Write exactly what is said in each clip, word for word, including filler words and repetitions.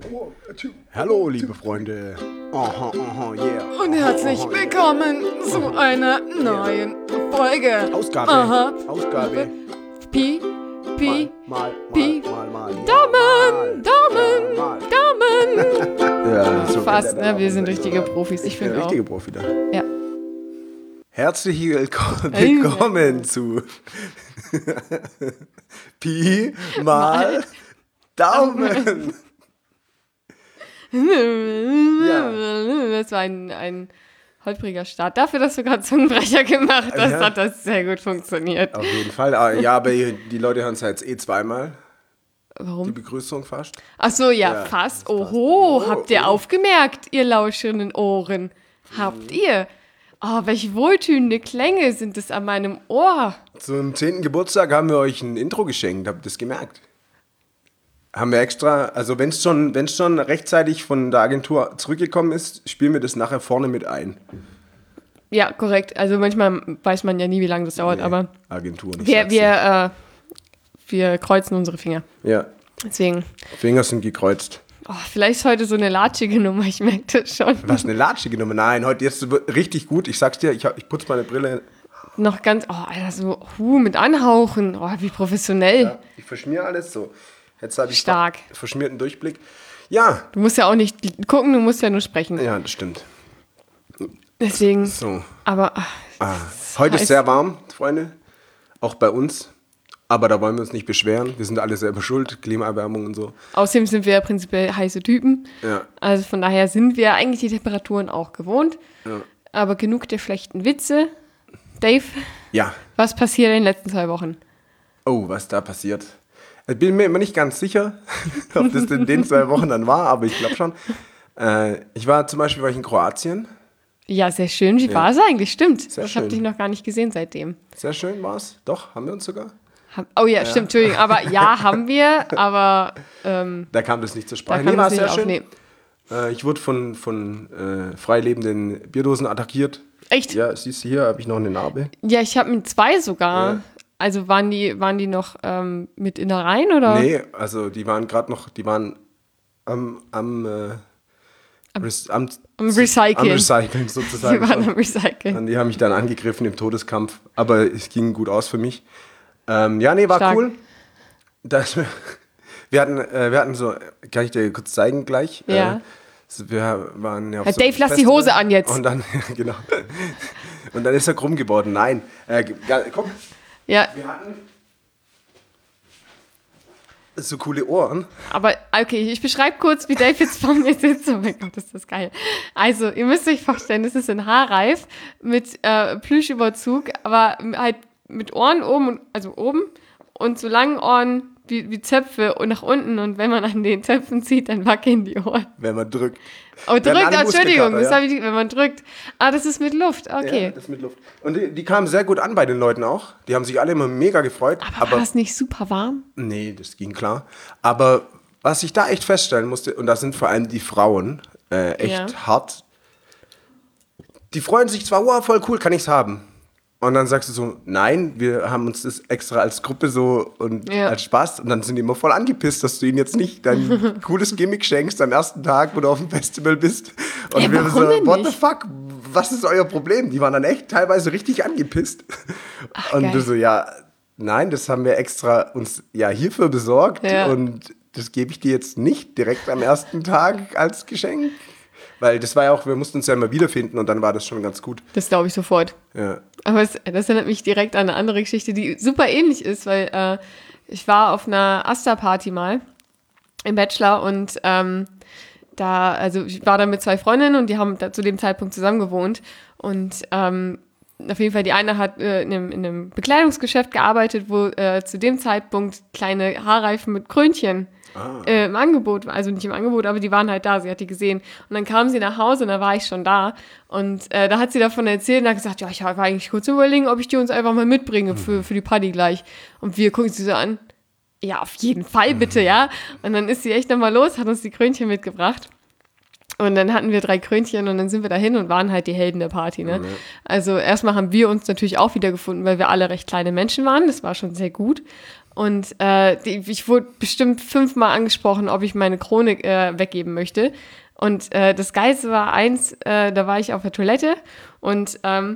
Hallo, liebe Freunde. Aha, aha, yeah. Und herzlich aha, willkommen zu einer neuen Folge. Ausgabe. Aha. Ausgabe. Pi, Pi, Mal, mal, Pi. mal, mal, mal. Daumen, Daumen, Ja, mal. Daumen. Ja, so Fast, kennt er ne? Wir sind aber richtige unser- Profis, ich Ich bin finde der auch. richtige Profi da. Ja. Herzlich willkommen, willkommen zu Pi mal Daumen. Das war ein, ein holpriger Start. Dafür, dass du gerade Zungenbrecher gemacht hast, Ja. hat das sehr gut funktioniert. Auf jeden Fall. Ah, ja, aber die Leute hören es jetzt eh zweimal. Die Warum? Begrüßung fast. Ach so, ja, Ja, fast. das passt. Oho, Oh, habt ihr oh. aufgemerkt, ihr lauschenden Ohren? Habt ihr? Oh, welche wohltönende Klänge sind es an meinem Ohr. Zum zehnten Geburtstag haben wir euch ein Intro geschenkt. Habt ihr das gemerkt? Haben wir extra, also wenn es schon, wenn's schon rechtzeitig von der Agentur zurückgekommen ist, spielen wir das nachher vorne mit ein. Ja, korrekt. Also manchmal weiß man ja nie, wie lange das dauert, Nee, aber Agentur nicht. wir, sag's wir, dir. äh, wir kreuzen unsere Finger. Ja, Deswegen, Finger sind gekreuzt. oh, vielleicht ist heute so eine latschige Nummer, ich merke das schon. Was, eine Latschige Nummer? Nein, heute jetzt wird richtig gut. Ich sag's dir, ich, hab- ich putze meine Brille. Noch ganz, oh, Alter, so huh, mit Anhauchen. Oh, wie professionell. Ja, ich verschmier alles so. Jetzt habe ich Stark. verschmierten Durchblick. Ja, Du musst ja auch nicht gucken, du musst ja nur sprechen. ja, das stimmt. Deswegen, So. aber ach, Ah, heute ist heiß. sehr warm, Freunde. Auch bei uns. Aber da wollen wir uns nicht beschweren. Wir sind alle selber schuld. Klimaerwärmung und so. außerdem sind wir ja prinzipiell heiße Typen. Ja. Also von daher sind wir eigentlich die Temperaturen auch gewohnt. Ja. Aber genug der schlechten Witze. Dave, Ja. was passiert in den letzten zwei Wochen? Oh, was da passiert. Ich bin mir immer nicht ganz sicher, ob das in den zwei Wochen dann war, aber ich glaube schon. Äh, ich war zum Beispiel war ich in Kroatien. Ja, sehr schön. Wie war es eigentlich? Stimmt. Sehr ich habe schön. dich noch gar nicht gesehen seitdem. Sehr schön war es. Doch, haben wir uns sogar. Hab- Oh ja, stimmt, Entschuldigung. Aber ja, haben wir, aber ähm, Da kam das nicht zur da Sprache. kann war man es sehr nicht schön. aufnehmen. Äh, ich wurde von, von äh, freilebenden Bierdosen attackiert. Echt? Ja, Ja, siehst du hier, habe ich noch eine Narbe. ich habe mit zwei sogar. Ja. Also waren die, waren die noch ähm, mit Innereien oder? Nee, also die waren gerade noch, die waren am, am, äh, Rec- am, am Recyceln. Am Recyceln sozusagen. Die waren am Recyceln. Und die haben mich dann angegriffen im Todeskampf, aber es ging gut aus für mich. Ähm, ja, nee, war Stark. cool. Das, wir, hatten, äh, wir hatten so, kann ich dir kurz zeigen gleich? Ja. Äh, so, wir waren ja auf Herr so einem Dave, lass die Festival. Hose an jetzt. Und dann, genau. Und dann ist er krumm geworden. Nein, äh, ja, guck, Ja, wir hatten so coole Ohren. aber okay, ich beschreibe kurz, wie Dave jetzt vor mir sitzt. Oh mein Gott, ist das geil. Also, ihr müsst euch vorstellen, das ist ein Haarreif mit äh, Plüschüberzug, aber halt mit Ohren oben, und, also oben und so langen Ohren wie, wie Zöpfe und nach unten. Und wenn man an den Zöpfen zieht, dann wackeln die Ohren. Wenn man drückt. Oh, Werden drückt, alle Entschuldigung, Muskelkater, das ja. habe ich, wenn man drückt. Ah, das ist mit Luft, okay. Ja, das mit Luft. Und die, die kamen sehr gut an bei den Leuten auch. Die haben sich alle immer mega gefreut. aber war das nicht super warm? Nee, das ging klar. Aber was ich da echt feststellen musste, und da sind vor allem die Frauen äh, echt Ja. hart, die freuen sich zwar, wow, voll cool, kann ich's haben. Und dann sagst du so, nein, wir haben uns das extra als Gruppe so und Ja. als Spaß. Und dann sind die immer voll angepisst, dass du ihnen jetzt nicht dein cooles Gimmick schenkst am ersten Tag, wo du auf dem Festival bist. Und Ja, wir warum so, denn what the nicht? fuck, was ist euer Problem? Die waren dann echt teilweise richtig angepisst. und geil. du so, ja, nein, das haben wir extra uns ja hierfür besorgt. Ja. Und das gebe ich dir jetzt nicht direkt am ersten Tag als Geschenk. Weil das war ja auch, wir mussten uns ja immer wiederfinden und dann war das schon ganz gut. Das glaube ich sofort. Ja. Aber es, das erinnert mich direkt an eine andere Geschichte, die super ähnlich ist, weil äh, ich war auf einer Asta-Party mal im Bachelor und ähm, da, also ich war da mit zwei Freundinnen und die haben da zu dem Zeitpunkt zusammen gewohnt und ähm, auf jeden Fall die eine hat äh, in, einem, in einem Bekleidungsgeschäft gearbeitet, wo äh, zu dem Zeitpunkt kleine Haarreifen mit Krönchen Ah. äh, im Angebot, also nicht im Angebot, aber die waren halt da, sie hat die gesehen. Und dann kam sie nach Hause und da war ich schon da. Und äh, da hat sie davon erzählt und hat gesagt, ja, ich war eigentlich kurz überlegen, ob ich die uns einfach mal mitbringe für, für die Party gleich. Und wir gucken sie so an, ja, auf jeden Fall bitte, ja. Und dann ist sie echt nochmal los, hat uns die Krönchen mitgebracht. Und dann hatten wir drei Krönchen und dann sind wir dahin und waren halt die Helden der Party, ne? Ja. Also erstmal haben wir uns natürlich auch wiedergefunden, weil wir alle recht kleine Menschen waren. Das war schon sehr gut. Und äh, die, ich wurde bestimmt fünfmal angesprochen, ob ich meine Krone äh, weggeben möchte. Und äh, das Geilste war eins, äh, da war ich auf der Toilette und ähm,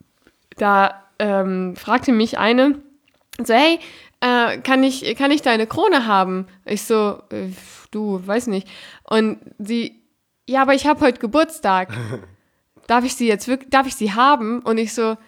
da ähm, fragte mich eine, so, hey, äh, kann ich, kann ich deine Krone haben? Ich so, äh, du, weiß nicht. Und sie, ja, aber ich habe heute Geburtstag. Darf ich sie jetzt wirklich, darf ich sie haben? Und ich so,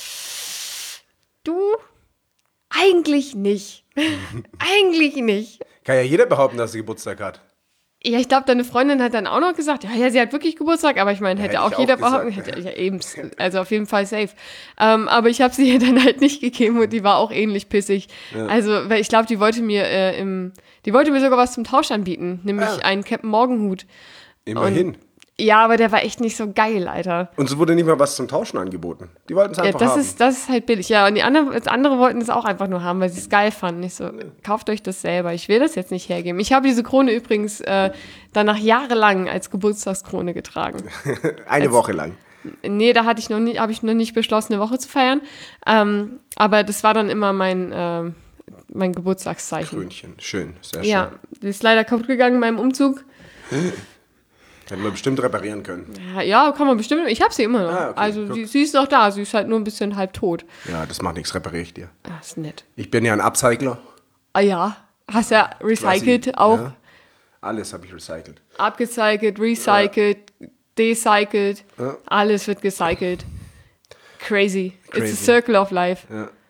du, eigentlich nicht. Eigentlich nicht. Kann ja jeder behaupten, dass sie Geburtstag hat. Ja, ich glaube, deine Freundin hat dann auch noch gesagt, ja, ja, sie hat wirklich Geburtstag, aber ich meine, hätte Ja, hätte auch ich jeder auch gesagt, behaupten, hätte, ja, eben, also auf jeden Fall safe. Ähm, aber ich habe sie ihr dann halt nicht gegeben und die war auch ähnlich pissig. Ja. Also, weil ich glaube, die wollte mir äh, im, die wollte mir sogar was zum Tausch anbieten, nämlich Ah. einen Captain Morgan-Hut. Immerhin. Und, ja, aber der war echt nicht so geil, Alter. Und so wurde nicht mal was zum Tauschen angeboten. Die wollten es Ja, einfach das haben. ist, das ist halt billig. Ja, und die anderen, das andere wollten es auch einfach nur haben, weil sie es geil fanden. Ich so, kauft euch das selber. Ich will das jetzt nicht hergeben. Ich habe diese Krone übrigens äh, danach jahrelang als Geburtstagskrone getragen. Eine als- Woche lang. Nee, da hatte ich noch nie, habe ich noch nicht beschlossen, eine Woche zu feiern. Ähm, aber das war dann immer mein, äh, mein Geburtstagszeichen. Krönchen. Schön, sehr Ja, schön. die ist leider kaputt gegangen in meinem Umzug. Hätten wir bestimmt reparieren können. Ja, ja, kann man bestimmt. Ich habe sie immer noch. Ah, okay, Also guck. sie, sie ist noch da. Sie ist halt nur ein bisschen halb tot. Ja, das macht nichts, repariere ich dir. Ah, ist nett. Ich bin ja ein Upcycler. Ah ja, hast ja recycelt Quasi, auch. Ja. Alles habe ich recycelt. Abgecycelt, recycelt, decycelt. Ja. Alles wird gecycelt. Crazy. It's Crazy. a circle of life.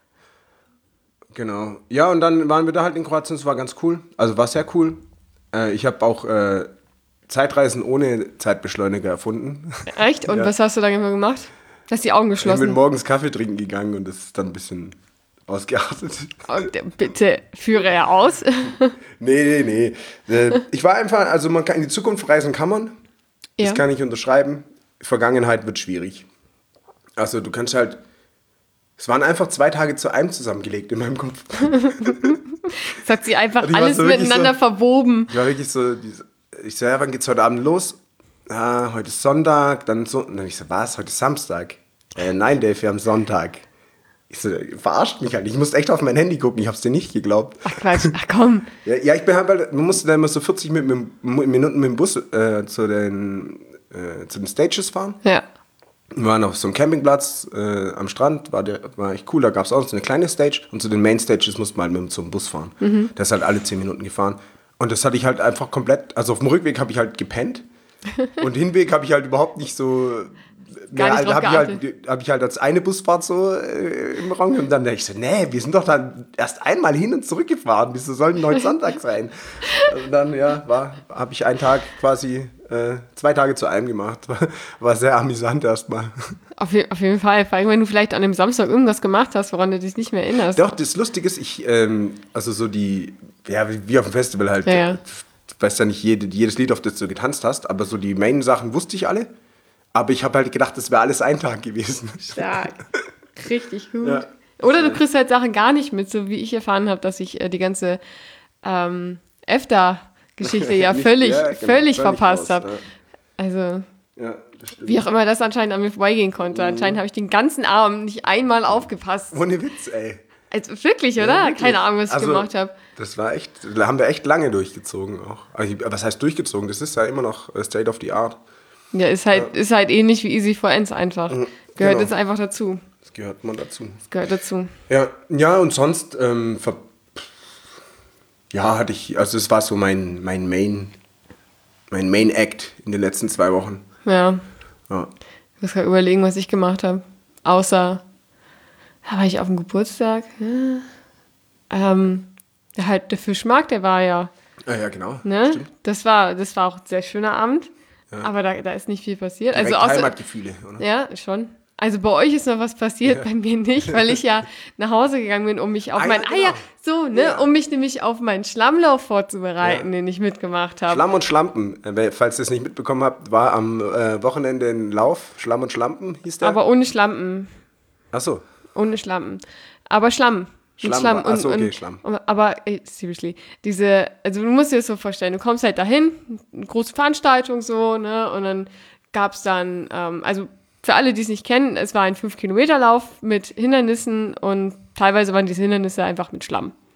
Genau. Ja, und dann waren wir da halt in Kroatien. Es war ganz cool. Also war sehr cool. Äh, ich habe auch äh, Zeitreisen ohne Zeitbeschleuniger erfunden. Echt? Und Ja. was hast du dann immer gemacht? Hast die Augen Ich bin geschlossen? morgens Kaffee trinken gegangen und das ist dann ein bisschen ausgeartet. Und, äh, bitte führe er aus. Nee, nee, nee. Äh, Ich war einfach, also man kann in die Zukunft reisen kann man. Das Ja. kann ich unterschreiben. Vergangenheit wird schwierig. Also du kannst halt, es waren einfach zwei Tage zu einem zusammengelegt in meinem Kopf. Das hat sie einfach Und ich war alles so wirklich miteinander so- verwoben. Ich war wirklich so, diese- ich so, ja, wann geht's heute Abend los? Ah, heute ist Sonntag, dann so, und dann ich so, was, heute ist Samstag? Äh, nein, Dave, wir haben Sonntag. Ich so, verarscht mich halt. Ich musste echt auf mein Handy gucken, ich hab's dir nicht geglaubt. Ach Quatsch, ach komm. Ja, ja, ich bin halt, weil man musste dann immer so vierzig mit, mit, Minuten mit dem Bus äh, zu, den, äh, zu den Stages fahren. Ja. Wir waren auf so einem Campingplatz äh, am Strand, war, der, war echt cool, da gab es auch so eine kleine Stage und zu den Main Stages musste man halt mit so einem Bus fahren. Mhm. Der ist halt alle zehn Minuten gefahren. Und das hatte ich halt einfach komplett, also auf dem Rückweg habe ich halt gepennt und Hinweg habe ich halt überhaupt nicht so... Gar nicht Ja, drauf habe ich, geachtet. halt, hab ich halt als eine Busfahrt so äh, im Raum und dann dachte ich so, nee, wir sind doch dann erst einmal hin und zurück gefahren, wieso soll denn heute Sonntag sein? Und dann, ja, war, habe ich einen Tag quasi, äh, zwei Tage zu einem gemacht. War, war sehr amüsant erstmal. Auf, je, auf jeden Fall. Vor allem, wenn du vielleicht an dem Samstag irgendwas gemacht hast, woran du dich nicht mehr erinnerst. Doch, das Lustige ist, ich, ähm, also so die, ja, wie, wie auf dem Festival halt, Ja, ja. ich weiß ja nicht jede, jedes Lied, auf das du getanzt hast, aber so die Main-Sachen wusste ich alle. Aber ich habe halt gedacht, das wäre alles ein Tag gewesen. Stark. Richtig gut. Ja. Oder du kriegst halt Sachen gar nicht mit, so wie ich erfahren habe, dass ich äh, die ganze ähm, EFTA-Geschichte ja Nicht- völlig, ja, genau, völlig verpasst raus, habe. Also, Ja, ja, das stimmt. wie auch immer das anscheinend an mir vorbeigehen konnte. Anscheinend habe ich den ganzen Abend nicht einmal aufgepasst. Ohne Witz, ey. Also, wirklich, oder? Ja, wirklich. Keine Ahnung, was ich Also, gemacht habe. Das war echt, da haben wir echt lange durchgezogen auch. Also, was heißt durchgezogen? Das ist ja immer noch äh, State of the Art. Ja, ist halt, ist halt ähnlich wie Easy for Ends einfach. Gehört genau. jetzt einfach dazu. Das gehört man dazu. Gehört dazu. Ja, ja und sonst, ähm, ver ja, hatte ich, also es war so mein, mein Main, mein Main Act in den letzten zwei Wochen. Ja. Ja. Ich muss gerade überlegen, was ich gemacht habe. Außer, da war ich auf dem Geburtstag. Ja. Ähm, ja, halt der Fischmarkt, der war ja, Ah, ja, genau. ne? Stimmt. Das war, das war auch ein sehr schöner Abend. Aber da, da ist nicht viel passiert. Direkt Also außer, Heimatgefühle, oder? ja, schon. Also bei euch ist noch was passiert, Ja. bei mir nicht, weil ich ja nach Hause gegangen bin, um mich auf Ah, mein, ja, ah ja, genau. so, ne, Ja. um mich nämlich auf meinen Schlammlauf vorzubereiten, Ja. den ich mitgemacht habe. Schlamm und Schlampen, äh, falls ihr es nicht mitbekommen habt, war am äh, Wochenende ein Lauf. Schlamm und Schlampen hieß der. Aber ohne Schlampen. Achso, Ohne Schlampen. Aber Schlamm. Mit Schlamm war- ach so, okay, Schlamm. Und, aber, ey, seriously, diese, also du musst dir das so vorstellen, du kommst halt dahin, eine große Veranstaltung so, ne, und dann gab es dann, ähm, also für alle, die es nicht kennen, es war ein fünf Kilometer Lauf mit Hindernissen und teilweise waren diese Hindernisse einfach mit Schlamm.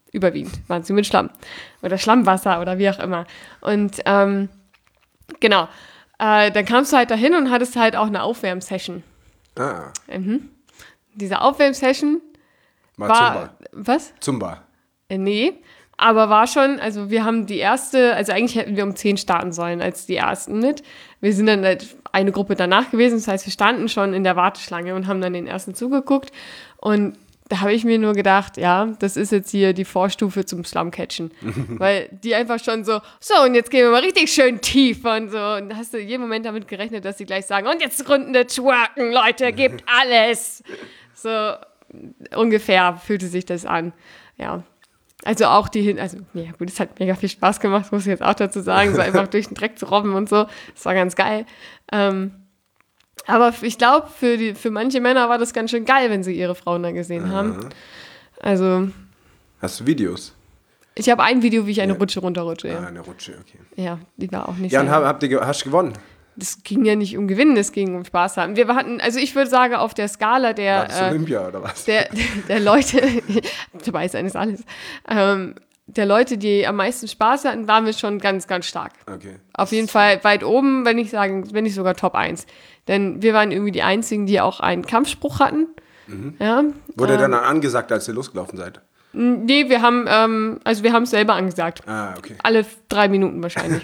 Überwiegend waren sie mit Schlamm. Oder Schlammwasser oder wie auch immer. Und ähm, genau. Äh, dann kamst du halt dahin und hattest halt auch eine Aufwärmsession. Ah. Mhm. Diese Aufwärmsession Mal war... Zumba. Was? Zumba. Äh, nee. Aber war schon, also wir haben die erste, also eigentlich hätten wir um zehn starten sollen als die ersten mit. Wir sind dann halt eine Gruppe danach gewesen, das heißt, wir standen schon in der Warteschlange und haben dann den ersten zugeguckt. Und da habe ich mir nur gedacht, ja, das ist jetzt hier die Vorstufe zum Slumcatchen. Weil die einfach schon so, so, und jetzt gehen wir mal richtig schön tief und so. Und da hast du jeden Moment damit gerechnet, dass sie gleich sagen, und jetzt Runde twerken, Leute, gebt alles. So ungefähr fühlte sich das an, ja. Also auch die hin, also ja gut, es hat mega viel Spaß gemacht, muss ich jetzt auch dazu sagen, so einfach durch den Dreck zu robben und so, das war ganz geil. Ähm, aber ich glaube, für, die, für manche Männer war das ganz schön geil, wenn sie ihre Frauen da gesehen Aha. haben. Also... Hast du Videos? Ich habe ein Video, wie ich eine Ja. Rutsche runterrutsche. Ja. Ah, eine Rutsche, okay. Ja, die war auch nicht Ja, sehr... und hab, habt ihr, ge- hast du gewonnen? Das ging ja nicht um Gewinnen, es ging um Spaß haben. Wir hatten, also ich würde sagen, auf der Skala der... War das äh, Olympia oder was? der, der Leute, dabei ist eines alles, ähm, der Leute, die am meisten Spaß hatten, waren wir schon ganz, ganz stark. Okay. Auf jeden Fall weit oben, wenn ich sagen, wenn nicht sogar Top eins. Denn wir waren irgendwie die Einzigen, die auch einen Kampfspruch hatten. Mhm. Ja, Wurde ähm, dann angesagt, als ihr losgelaufen seid? Nee, wir haben, ähm, also wir haben es selber angesagt. Ah, okay. Alle drei Minuten wahrscheinlich.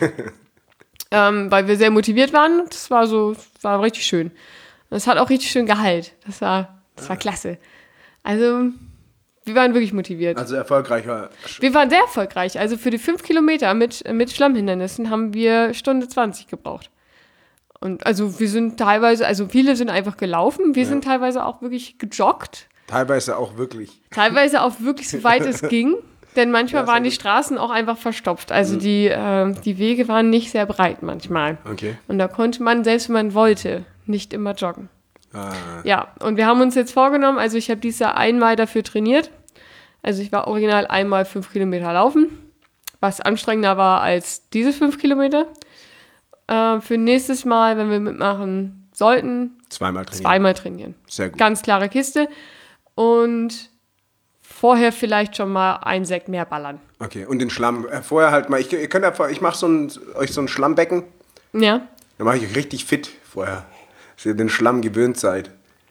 ähm, weil wir sehr motiviert waren. Das war so, das war richtig schön. Und es hat auch richtig schön Gehalt. Das war, das war klasse. Also, wir waren wirklich motiviert. Also erfolgreicher. Sch- Wir waren sehr erfolgreich. Also für die fünf Kilometer mit, mit Schlammhindernissen haben wir Stunde zwanzig gebraucht. Und also wir sind teilweise, also viele sind einfach gelaufen. Wir Ja. sind teilweise auch wirklich gejoggt. Teilweise auch wirklich. Teilweise auch wirklich so weit es ging. Denn manchmal Ja, sehr waren die gut. Straßen auch einfach verstopft. Also die, äh, die Wege waren nicht sehr breit manchmal. Okay. Und da konnte man, selbst wenn man wollte, nicht immer joggen. Ah, Ja, und wir haben uns jetzt vorgenommen, also ich habe dieses Jahr einmal dafür trainiert. Also ich war original einmal fünf Kilometer laufen, was anstrengender war als diese fünf Kilometer. Äh, für nächstes Mal, wenn wir mitmachen sollten, zweimal trainieren. zweimal trainieren. Sehr gut. Ganz klare Kiste. Und vorher vielleicht schon mal ein Sekt mehr ballern. Okay, und den Schlamm. Äh, vorher halt mal, ich, ihr könnt einfach, ich mache so ein, euch so ein Schlammbecken. Ja. Dann mache ich euch richtig fit vorher. Dass ihr den Schlamm gewöhnt seid.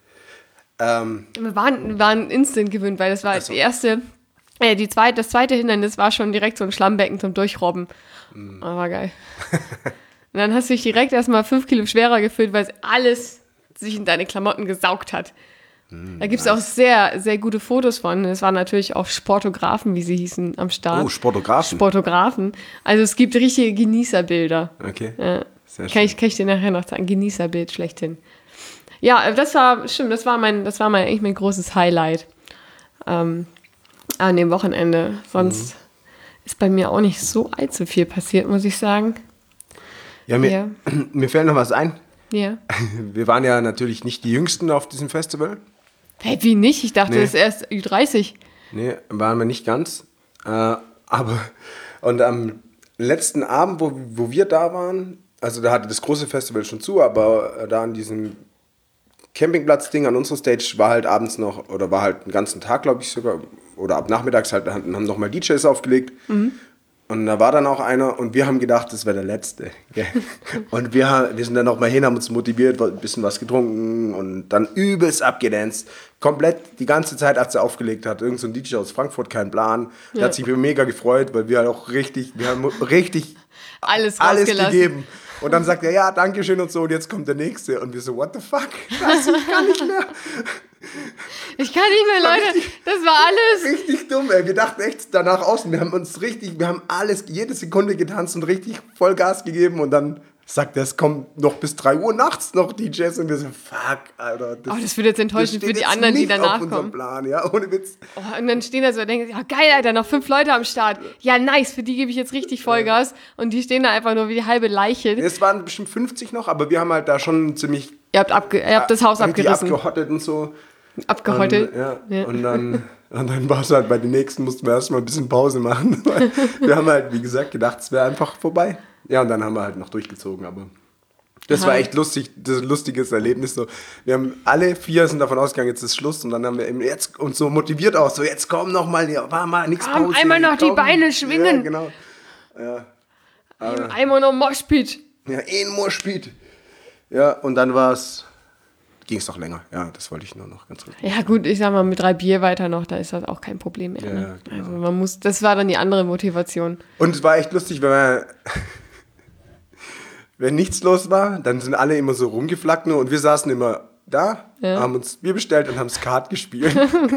Ähm, Wir waren, wir waren instant gewöhnt, weil das war Ach so. die erste, äh, die zweite, das zweite Hindernis war schon direkt so ein Schlammbecken zum Durchrobben. Mm. Das war geil. Und dann hast du dich direkt erstmal fünf Kilo schwerer gefühlt, weil es alles sich in deine Klamotten gesaugt hat. Mm, Da gibt es auch sehr, sehr gute Fotos von. Es waren natürlich auch Sportografen, wie sie hießen, am Start. oh, Sportografen. Sportografen. Also es gibt richtige Genießerbilder. Okay. Ja. Sehr schön. Kann ich, kann ich dir nachher noch sagen. Genießerbild schlechthin. Ja, das war, stimmt, das war mein, das war mein, eigentlich mein großes Highlight ähm, an dem Wochenende. Sonst mhm. ist bei mir auch nicht so allzu viel passiert, muss ich sagen. Ja, mir, Ja. mir fällt noch was ein. Ja. Wir waren ja natürlich nicht die Jüngsten auf diesem Festival. Hey, wie nicht? Ich dachte, Nee. das ist erst Ü dreißig. Nee, waren wir nicht ganz. Äh, aber, und am letzten Abend, wo, wo wir da waren, also da hatte das große Festival schon zu, aber da an diesem Campingplatz-Ding an unserer Stage war halt abends noch, oder war halt den ganzen Tag, glaube ich sogar, oder ab nachmittags halt, haben haben nochmal D Js aufgelegt. Mhm. Und da war dann auch einer und wir haben gedacht, das wäre der Letzte. Gell? Und wir, ha- wir sind dann nochmal hin, haben uns motiviert, ein bisschen was getrunken und dann übelst abgedanced. Komplett die ganze Zeit, als er aufgelegt hat. Irgend so ein D J aus Frankfurt, kein Plan. Der Ja. hat sich mega gefreut, weil wir halt auch richtig, wir haben richtig Alles alles rausgelassen. gegeben. Und dann sagt er, ja, danke schön und so, und jetzt kommt der Nächste. Und wir so, what the fuck? Scheiße, ich kann nicht mehr. Ich kann nicht mehr, Leute. Das war alles. Richtig dumm, ey. Wir dachten echt danach außen, wir haben uns richtig, wir haben alles, jede Sekunde getanzt und richtig Vollgas gegeben. Und dann sagt er, es kommt noch bis drei Uhr nachts noch D Js. Und wir so, fuck, Alter. Oh, das wird jetzt enttäuschend steht für die jetzt anderen, die nicht danach auf unserem kommen. Plan, ja, ohne Witz. Oh, und dann stehen da so und denken, ja geil, Alter, noch fünf Leute am Start. Ja, nice, für die gebe ich jetzt richtig Vollgas. Und die stehen da einfach nur wie die halbe Leiche. Es waren bestimmt fünfzig noch, aber wir haben halt da schon ziemlich Ihr habt, abge ihr habt das Haus irgendwie abgerissen. abgehottet und so. Abgehottet. Und, ja. Ja. und dann, und dann war es halt, bei den nächsten mussten wir erstmal ein bisschen Pause machen. Weil wir haben halt, wie gesagt, gedacht, es wäre einfach vorbei. Ja, und dann haben wir halt noch durchgezogen, aber Das Aha. war echt lustig, das ist ein lustiges Erlebnis. So. Wir haben alle vier sind davon ausgegangen, jetzt ist Schluss. Und dann haben wir eben jetzt uns so motiviert auch, so jetzt komm noch mal, ja, war mal nichts Komm, einmal noch die Beine schwingen. Ja, genau. Ja, Ein- Einmal noch Moshpit. ja ein Moshpit. Ja, und dann war es, ging es doch länger. Ja, das wollte ich nur noch ganz kurz. Ja gut, ich sag mal, mit drei Bier weiter noch, da ist das auch kein Problem mehr. Ja, Ne? genau. Also man muss, das war dann die andere Motivation. Und es war echt lustig, wenn man, wenn nichts los war, dann sind alle immer so rumgeflackt nur und wir saßen immer da, Ja. haben uns Bier bestellt und haben Skat gespielt.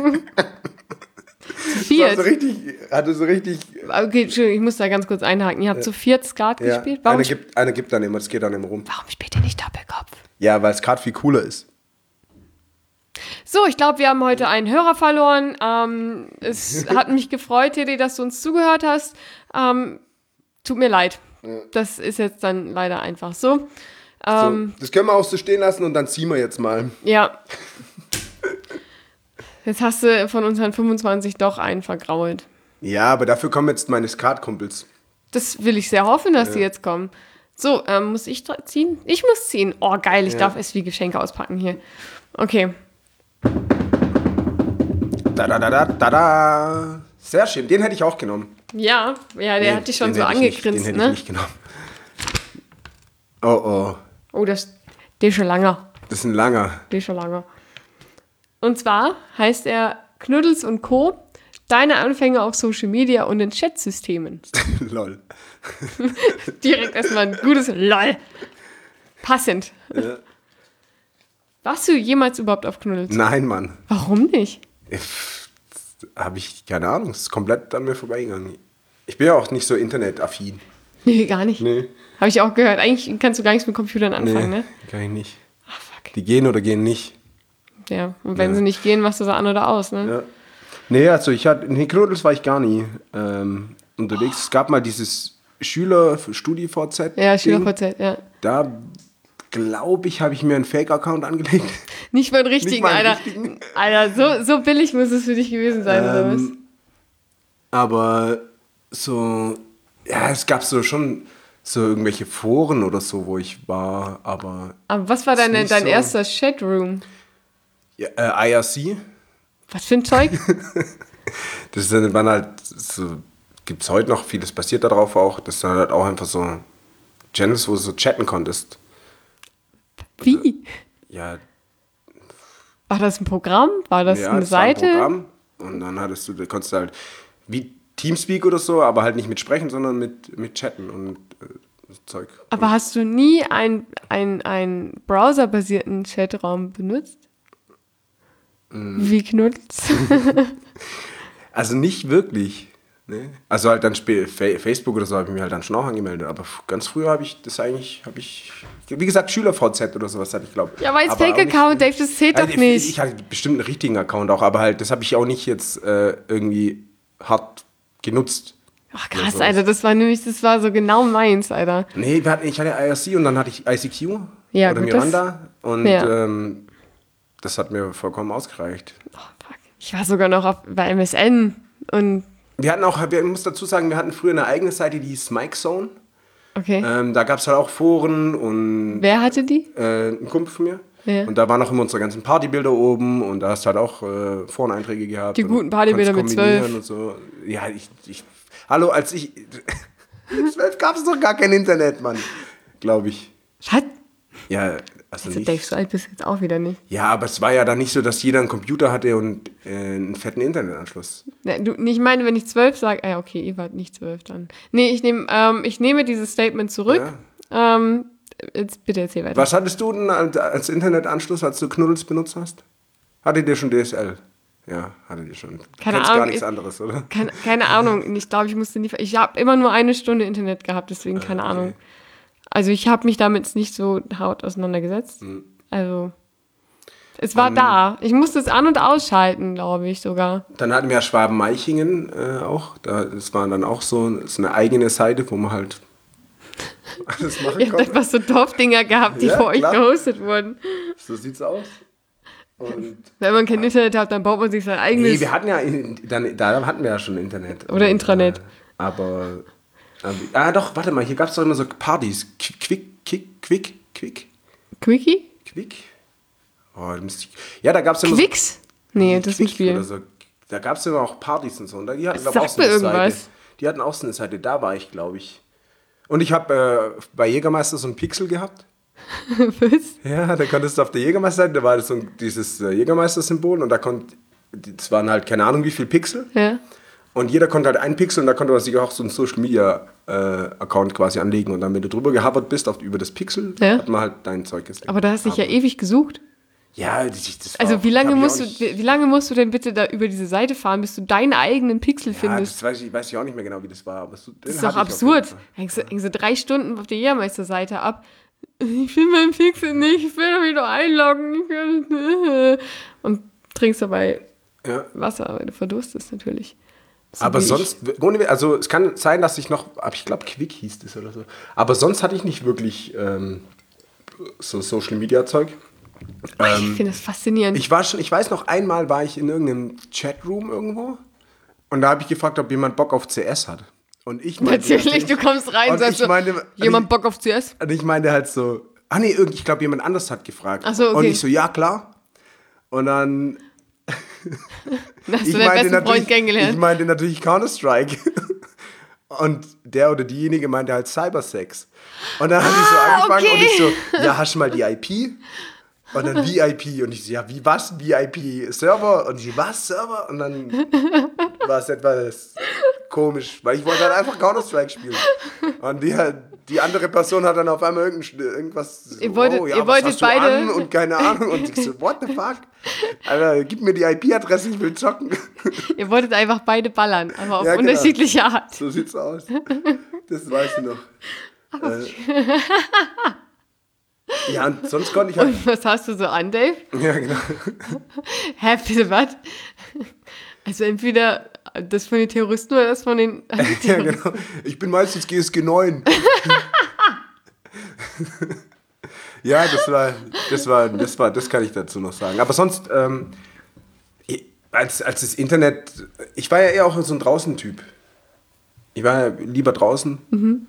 War Viert. so richtig, hatte so richtig. Okay, Entschuldigung, ich muss da ganz kurz einhaken. Ihr habt zu viert Skat Ja, gespielt? Warum, einer, sp- gibt, einer gibt dann immer, das geht dann immer rum. warum spielt ihr nicht Doppelkopf? Ja, weil Skat viel cooler ist. So, ich glaube, wir haben heute einen Hörer verloren. Ähm, es hat mich gefreut, Teddy, dass du uns zugehört hast. Ähm, tut mir leid. Das ist jetzt dann leider einfach so. Ähm, So, das können wir auch so stehen lassen und dann ziehen wir jetzt mal. Ja. Jetzt hast du von unseren fünfundzwanzig doch einen vergrault. Ja, aber dafür kommen jetzt meine Skat-Kumpels. Das will ich sehr hoffen, dass die jetzt kommen. So, ähm, muss ich dra- ziehen? Ich muss ziehen. Oh, geil, ich Ja. darf es wie Geschenke auspacken hier. Okay. Da, da, da, da, da, da. Sehr schön, den hätte ich auch genommen. Ja, ja, der Nee, hat dich schon den so hätte ich nicht- angegrinst, Den hätte ne? ich nicht genommen. Oh, oh. Oh, das, der ist schon langer. Das ist ein langer. Der ist schon langer. Und zwar heißt er Knuddels und Co. Deine Anfänge auf Social Media und in Chatsystemen. Lol. Direkt erstmal ein gutes LOL. Passend. Ja. Warst du jemals überhaupt auf Knuddels? Nein, Mann. Warum nicht? Habe ich keine Ahnung. Es ist komplett an mir vorbeigegangen. Ich bin ja auch nicht so internetaffin. Nee, gar nicht. Nee. Habe ich auch gehört. Eigentlich kannst du gar nichts mit Computern anfangen, Nee, ne? kann ich nicht. Ach, fuck. Die gehen oder gehen nicht. Ja, und wenn Ja. sie nicht gehen, machst du sie an oder aus, ne? Ja. Nee, also ich hatte, in Knuddels war ich gar nie ähm, unterwegs. Es gab mal dieses Schüler-Studi-V Z. Ja, SchülerVZ, ja. Da, glaube ich, habe ich mir einen Fake-Account angelegt. Nicht mal einen richtigen, Nicht mal einen Alter. richtigen. Alter, so, so billig muss es für dich gewesen sein, oder was? Ähm, aber so, ja, es gab so schon so irgendwelche Foren oder so, wo ich war, aber Aber was war ist deine, nicht dein so- erster Chatroom? ja, äh, I R C, Was für ein Zeug? das sind, waren halt so, gibt es heute noch, vieles passiert darauf auch, das sind halt auch einfach so Channels, wo du so chatten konntest. Wie? Ja, War das ein Programm? War das ja eine das war ein Seite? Programm und dann hattest du, da konntest du halt wie Teamspeak oder so, aber halt nicht mit Sprechen, sondern mit, mit Chatten und äh, so Zeug. Aber hast du nie einen ein browserbasierten Chatraum benutzt? Mm. Wie Knuddels? Also nicht wirklich. Ne? Also halt dann spä- Fa- Facebook oder so habe ich mir halt dann schon auch angemeldet. Aber f- ganz früher habe ich das eigentlich, habe ich, wie gesagt, Schüler-V Z oder sowas hatte ich, glaube ich. Ja, aber als Aber auch Fake-Account, nicht- Dave, das zählt Also doch ich- nicht. Ich hatte bestimmt einen richtigen Account auch, aber halt, das habe ich auch nicht jetzt äh, irgendwie hart genutzt. Ach Ja, krass, sowas. Alter, das war nämlich, das war so genau meins, Alter. Nee, wir hatten, ich hatte I R C und dann hatte ich I C Q Ja, oder gut, das- Miranda und Ja. ähm, das hat mir vollkommen ausgereicht. Oh, fuck. Ich war sogar noch auf, bei M S N und, Wir hatten auch, ich muss dazu sagen, wir hatten früher eine eigene Seite, die hieß Mike Zone. okay. Ähm, da gab es halt auch Foren und Wer hatte die? äh, ein Kumpel von mir. Ja. Und da waren auch immer unsere ganzen Partybilder oben und da hast du halt auch äh, Foreneinträge gehabt. Die und guten Partybilder konntest mit kombinieren zwölf. Und so. Ja, ich, ich. Hallo, als ich. zwölf gab es doch gar kein Internet, Mann. Glaube ich. Was? Ja, also Also nicht. Dave, so alt bist du jetzt auch wieder nicht. Ja, aber es war ja dann nicht so, dass jeder einen Computer hatte und äh, einen fetten Internetanschluss. Ne, du, ich meine, wenn ich zwölf sage, ah, ja, okay, ihr wart nicht zwölf dann. Nee, ich, nehm, ähm, ich nehme dieses Statement zurück. Ähm, jetzt bitte erzähl weiter. Was hattest du denn als als Internetanschluss, als du Knuddels benutzt hast? Hattet ihr schon D S L? Ja, hattet ihr schon. Du Keine kennst Ahnung, gar nichts ich- anderes, oder? Keine, keine Ahnung. Ich glaube, ich musste nie. Ich habe immer nur eine Stunde Internet gehabt, deswegen keine okay. Ahnung. Also ich habe mich damit nicht so haut auseinandergesetzt. Hm. Also es war da. Ich musste es an- und ausschalten, glaube ich sogar. Dann hatten wir ja Schwaben-Meichingen äh, auch. Da, das war dann auch so das ist eine eigene Seite, wo man halt alles machen Ihr habt konnte. einfach so Dorfdinger gehabt, die Ja, vor euch klar. gehostet wurden. So sieht's aus. Und Wenn man kein Internet hat, dann baut man sich sein eigenes. nee, wir hatten ja, in- dann, da hatten wir ja schon Internet. Oder Und, Intranet. Äh, aber, aber, ah doch, warte mal, hier gab es doch immer so Partys. Quick, Kick, Quick, Quick? Quickie? Quick? Oh, da müsste ich, ja, da gab es immer Quicks? Nee, so, das ist ein Quick Spiel. Oder so. Da gab es immer auch Partys und so. Und die hatten, glaub, Sag auch so mir eine irgendwas. Seite. Die hatten auch so eine Seite, da war ich, glaube ich. Und ich habe äh, bei Jägermeister so einen Pixel gehabt. Was? Ja, da konntest du auf der Jägermeister-Seite, da war das so dieses äh, Jägermeister-Symbol und da konnte, das waren halt keine Ahnung wie viel Pixel. Ja. Und jeder konnte halt einen Pixel und da konnte man sich auch so einen Social-Media-Account quasi anlegen. Und dann, wenn du drüber gehabert bist auf, über das Pixel, Ja. hat man halt dein Zeug gesehen. Aber da hast du dich ja ewig gesucht. Ja, das, das war Also auch, wie lange hab ich musst auch du, nicht- wie, wie lange musst du denn bitte da über diese Seite fahren, bis du deinen eigenen Pixel Ja, findest? das weiß ich, weiß ich auch nicht mehr genau, wie das war. Aber so, Das ist doch absurd. Hängst du, hängst du drei Stunden auf der Jägermeister-Seite ab. Ich finde meinen Pixel nicht, ich will doch wieder einloggen. Ich will, und trinkst dabei Ja. Wasser, weil du verdurstest natürlich. So Aber wie ich. sonst, ohne- also es kann sein, dass ich noch, aber ich glaube Quick hieß das oder so. Aber sonst hatte ich nicht wirklich ähm, so Social-Media-Zeug. Ich Ähm, finde das faszinierend. ich war schon, ich weiß noch, einmal war ich in irgendeinem Chatroom irgendwo und da habe ich gefragt, ob jemand Bock auf C S hat. Und ich meinte Natürlich, du kommst rein und und sagst ich so, meine, jemand Bock auf C S? Und ich meinte halt so, ah nee, irgend- ich glaube jemand anders hat gefragt. Ach so, okay. Und ich so, ja klar. Und dann Dann hast ich du deinen besten Freund natürlich, kennengelernt. ich meinte natürlich Counter-Strike. Und der oder diejenige meinte halt Cybersex. Und dann habe ich so angefangen okay. und ich so, ja, hast du mal die I P? Und dann V I P. Und ich so, ja, wie was? V I P Server? Und sie, was? Server? Und dann war es etwas komisch, weil ich wollte halt einfach Counter-Strike spielen. Und die, halt, die andere Person hat dann auf einmal irgendein, irgendwas so, Ihr wolltet- oh, ja, ihr was wolltet hast du beide- an? Und keine Ahnung. Und ich so, what the fuck? Alter, gib mir die I P-Adresse, ich will zocken. Ihr wolltet einfach beide ballern, aber auf Ja, genau. unterschiedliche Art. So sieht's aus. Das weiß ich noch. Äh, ja, und sonst konnte ich halt. Und was hast du so an, Dave? Ja, genau. Hä, bitte was? Also entweder das von den Terroristen oder das von den... Ja, genau. Ich bin meistens G S G neun. Ja, das war, das war, das war, das kann ich dazu noch sagen. Aber sonst, ähm, als, als das Internet, ich war ja eher auch so ein Draußen-Typ. Ich war ja lieber draußen. Mhm.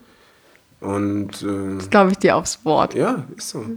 Und äh, Das glaube ich dir aufs Wort. ja, ist so.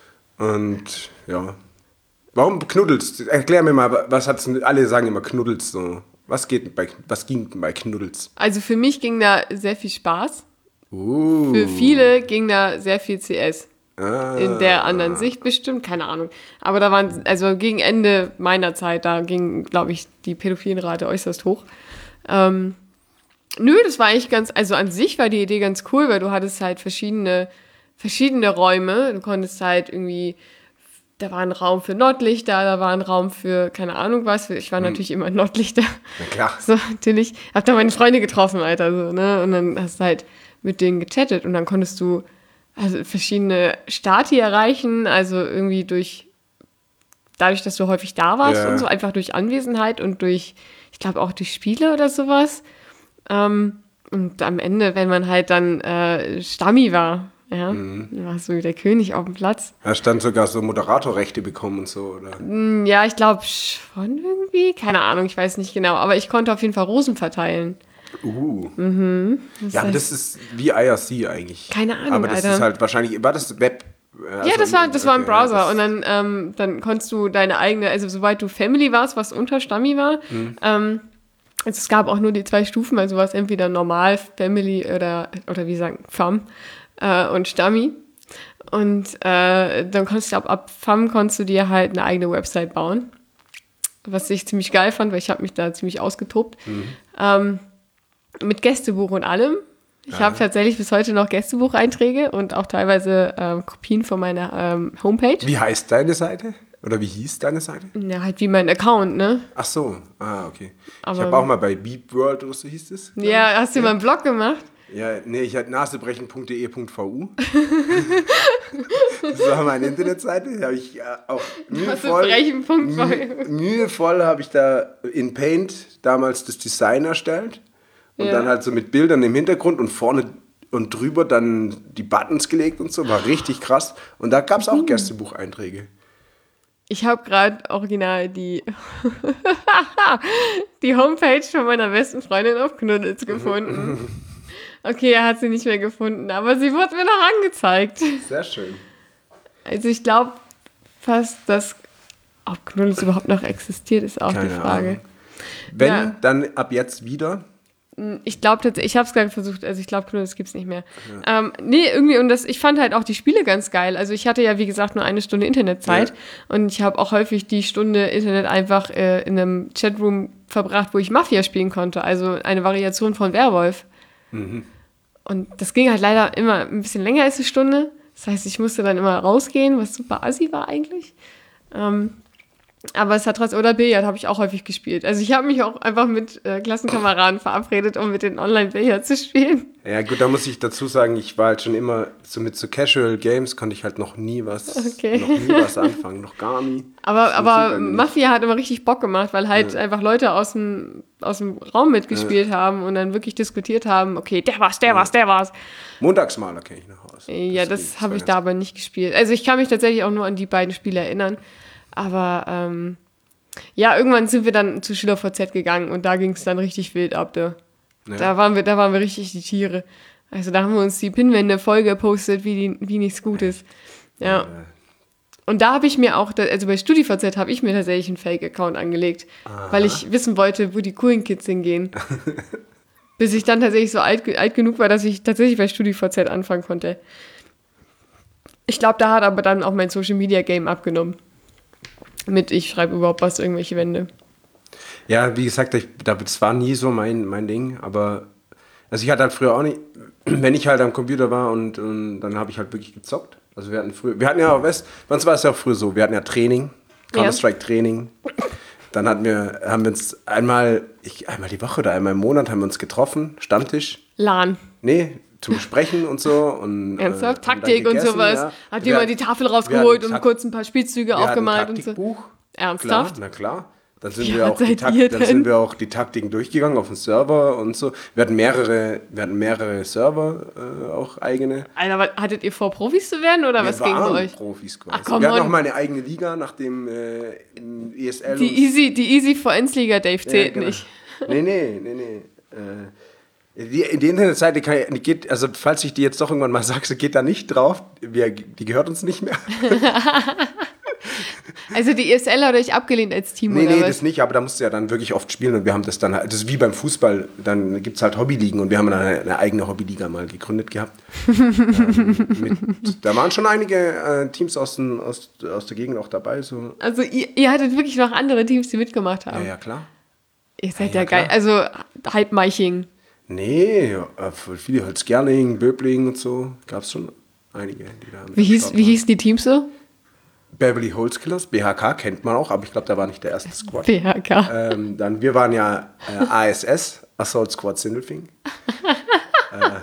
Und ja. Warum knuddelst? Erklär mir mal, was hat's denn, alle sagen immer knuddelst so. Was geht bei, was ging bei Knuddels? Also für mich ging da sehr viel Spaß. Uh. Für viele ging da sehr viel C S. Ah. In der anderen Sicht bestimmt, keine Ahnung. Aber da waren, also gegen Ende meiner Zeit, da ging, glaube ich, die Pädophilenrate äußerst hoch. Ähm, nö, das war eigentlich ganz, also an sich war die Idee ganz cool, weil du hattest halt verschiedene, verschiedene Räume. Du konntest halt irgendwie, da war ein Raum für Nordlichter, da war ein Raum für keine Ahnung was. Ich war natürlich immer Nordlichter. Na klar. So, natürlich. Hab da meine Freunde getroffen, Alter, so, ne? Und dann hast du halt mit denen gechattet und dann konntest du also verschiedene Stati erreichen, also irgendwie durch, dadurch, dass du häufig da warst Ja. und so, einfach durch Anwesenheit und durch, ich glaube auch durch Spiele oder sowas. Ähm, und am Ende, wenn man halt dann äh, Stammi war, ja, Mhm. dann warst du der König auf dem Platz. Da stand sogar so Moderatorrechte bekommen und so, oder? Hm, Ja, ich glaube schon irgendwie, keine Ahnung, ich weiß nicht genau, aber ich konnte auf jeden Fall Rosen verteilen. Uh. Das Ja, aber heißt- das ist wie I R C eigentlich. Keine Ahnung, Aber das Alter. ist halt wahrscheinlich, war das Web? Also, Ja, das war, das war ein okay, Browser das- und dann, ähm, dann konntest du deine eigene, also soweit du Family warst, was unter Stammi war, Mhm. ähm, also es gab auch nur die zwei Stufen, also war es entweder normal, Family oder, oder wie sagen, Fam äh, und Stammi. Und äh, dann konntest du ab, ab Fam konntest du dir halt eine eigene Website bauen, was ich ziemlich geil fand, weil ich habe mich da ziemlich ausgetobt. Mhm. Ähm, mit Gästebuch und allem. Ich habe tatsächlich bis heute noch Gästebucheinträge und auch teilweise ähm, Kopien von meiner ähm, Homepage. Wie heißt deine Seite? Oder wie hieß deine Seite? Ja, halt wie mein Account, ne? Ach so, ah, okay. Aber- ich habe auch mal bei Beep World oder so hieß es. Ja, hast du mal einen Blog gemacht? Ja, nee, ich hatte nasebrechen punkt de punkt v u. Das war meine Internetseite. Da habe ich äh, auch mühevoll, Nasebrechen Punkt v u. mühe, mühevoll habe ich da in Paint damals das Design erstellt. Und Ja. dann halt so mit Bildern im Hintergrund und vorne und drüber dann die Buttons gelegt und so. War richtig krass. Und da gab es auch Gästebucheinträge. Ich habe gerade original die, die Homepage von meiner besten Freundin auf Knuddels gefunden. Okay, er hat sie nicht mehr gefunden, aber sie wurde mir noch angezeigt. Sehr schön. Also ich glaube fast, dass ob Knuddels überhaupt noch existiert, ist auch Keine die Frage. Ahnung. Wenn, Ja. dann ab jetzt wieder. Ich glaube tatsächlich, ich habe es gerade versucht, also ich glaube, Knuddels gibt es nicht mehr. Ja. Ähm, nee, irgendwie, und das, ich fand halt auch die Spiele ganz geil. Also ich hatte ja, wie gesagt, nur eine Stunde Internetzeit Ja. und ich habe auch häufig die Stunde Internet einfach äh, in einem Chatroom verbracht, wo ich Mafia spielen konnte. Also eine Variation von Werwolf. Mhm. Und das ging halt leider immer ein bisschen länger als eine Stunde. Das heißt, ich musste dann immer rausgehen, was super assi war eigentlich. Ähm, Aber es hat trotzdem, oder Billard habe ich auch häufig gespielt. Also ich habe mich auch einfach mit äh, Klassenkameraden verabredet, um mit den Online-Billard zu spielen. Ja gut, da muss ich dazu sagen, ich war halt schon immer, so mit so Casual Games konnte ich halt noch nie was, Okay. noch nie was anfangen, noch gar nie. Aber, Das aber funktioniert nicht. Mafia hat immer richtig Bock gemacht, weil halt Ja. einfach Leute aus dem, aus dem Raum mitgespielt haben und dann wirklich diskutiert haben, okay, der war's, der war's, der war's. Montagsmaler kenne ich noch aus. Ja, das, ging, habe war ich ganz da aber nicht gespielt. Also ich kann mich tatsächlich auch nur an die beiden Spiele erinnern. Aber ähm, ja, irgendwann sind wir dann zu SchülerVZ gegangen und da ging es dann richtig wild ab. Da. Ja. Da, waren wir, da waren wir richtig die Tiere. Also da haben wir uns die Pinwände voll gepostet, wie, die, wie nichts Gutes. Ja. Äh, Und da habe ich mir auch, also bei StudiVZ habe ich mir tatsächlich einen Fake-Account angelegt, Aha. weil ich wissen wollte, wo die coolen Kids hingehen. Bis ich dann tatsächlich so alt, alt genug war, dass ich tatsächlich bei StudiVZ anfangen konnte. Ich glaube, da hat aber dann auch mein Social-Media-Game abgenommen. Mit ich schreibe überhaupt was, irgendwelche Wände. Ja, wie gesagt, ich, das war nie so mein, mein Ding, aber also ich hatte halt früher auch nicht, wenn ich halt am Computer war und, und dann habe ich halt wirklich gezockt. Also wir hatten früher, wir hatten ja auch, weißt, bei uns war es ja auch früher so, wir hatten ja Training, Counter-Strike-Training. Dann hatten wir, haben wir uns einmal, ich, einmal die Woche oder einmal im Monat haben wir uns getroffen, Stammtisch. LAN. Nee, zum Sprechen und so. Und, Ernsthaft? äh, haben dann Taktik und gegessen, sowas. ja. Hat Wir jemand hatten- die Tafel wir rausgeholt hatten und Takt- kurz ein paar Spielzüge wir hatten aufgemalt ein und so? Taktikbuch. Ernsthaft? Klar, na klar. Dann sind, Wie wir alt auch die seid Takt, ihr dann denn? sind wir auch die Taktiken durchgegangen auf dem Server und so. Wir hatten mehrere, wir hatten mehrere Server, äh, auch eigene. Alter, was, hattet ihr vor, Profis zu werden oder was wir ging bei waren euch? Profis quasi. Ach, komm, wir hatten Mann. auch mal eine eigene Liga nach dem äh, im E S L. Die und- Easy, die Easy Vereinsliga, Dave, Ja, zählt genau. nicht. Nee, nee, nee, nee. Äh, die, die Internetseite kann, die geht, also falls ich die jetzt doch irgendwann mal sage, so geht da nicht drauf. Wir, die gehört uns nicht mehr. Also die E S L hat euch abgelehnt als Team, Nee, oder nee, was? das nicht, aber da musst du ja dann wirklich oft spielen und wir haben das dann halt, das ist wie beim Fußball, dann gibt es halt Hobbyligen und wir haben dann eine, eine eigene Hobbyliga mal gegründet gehabt. ähm, mit, da waren schon einige äh, Teams aus, den, aus, aus der Gegend auch dabei. So. Also ihr, ihr hattet wirklich noch andere Teams, die mitgemacht Ja, haben. ja, klar. Ihr seid Ja, ja, ja, geil. klar. Also Halbmeiching. Nee, ja, voll viele, Holzgerling, Böbling und so, gab es schon einige, die da am Wie, hieß, Start wie waren. hießen die Teams so? Beverly Hills Killers, B H K kennt man auch, aber ich glaube, da war nicht der erste Squad. B H K. Ähm, dann, wir waren ja äh, A S S, Assault Squad Sindelfing. äh,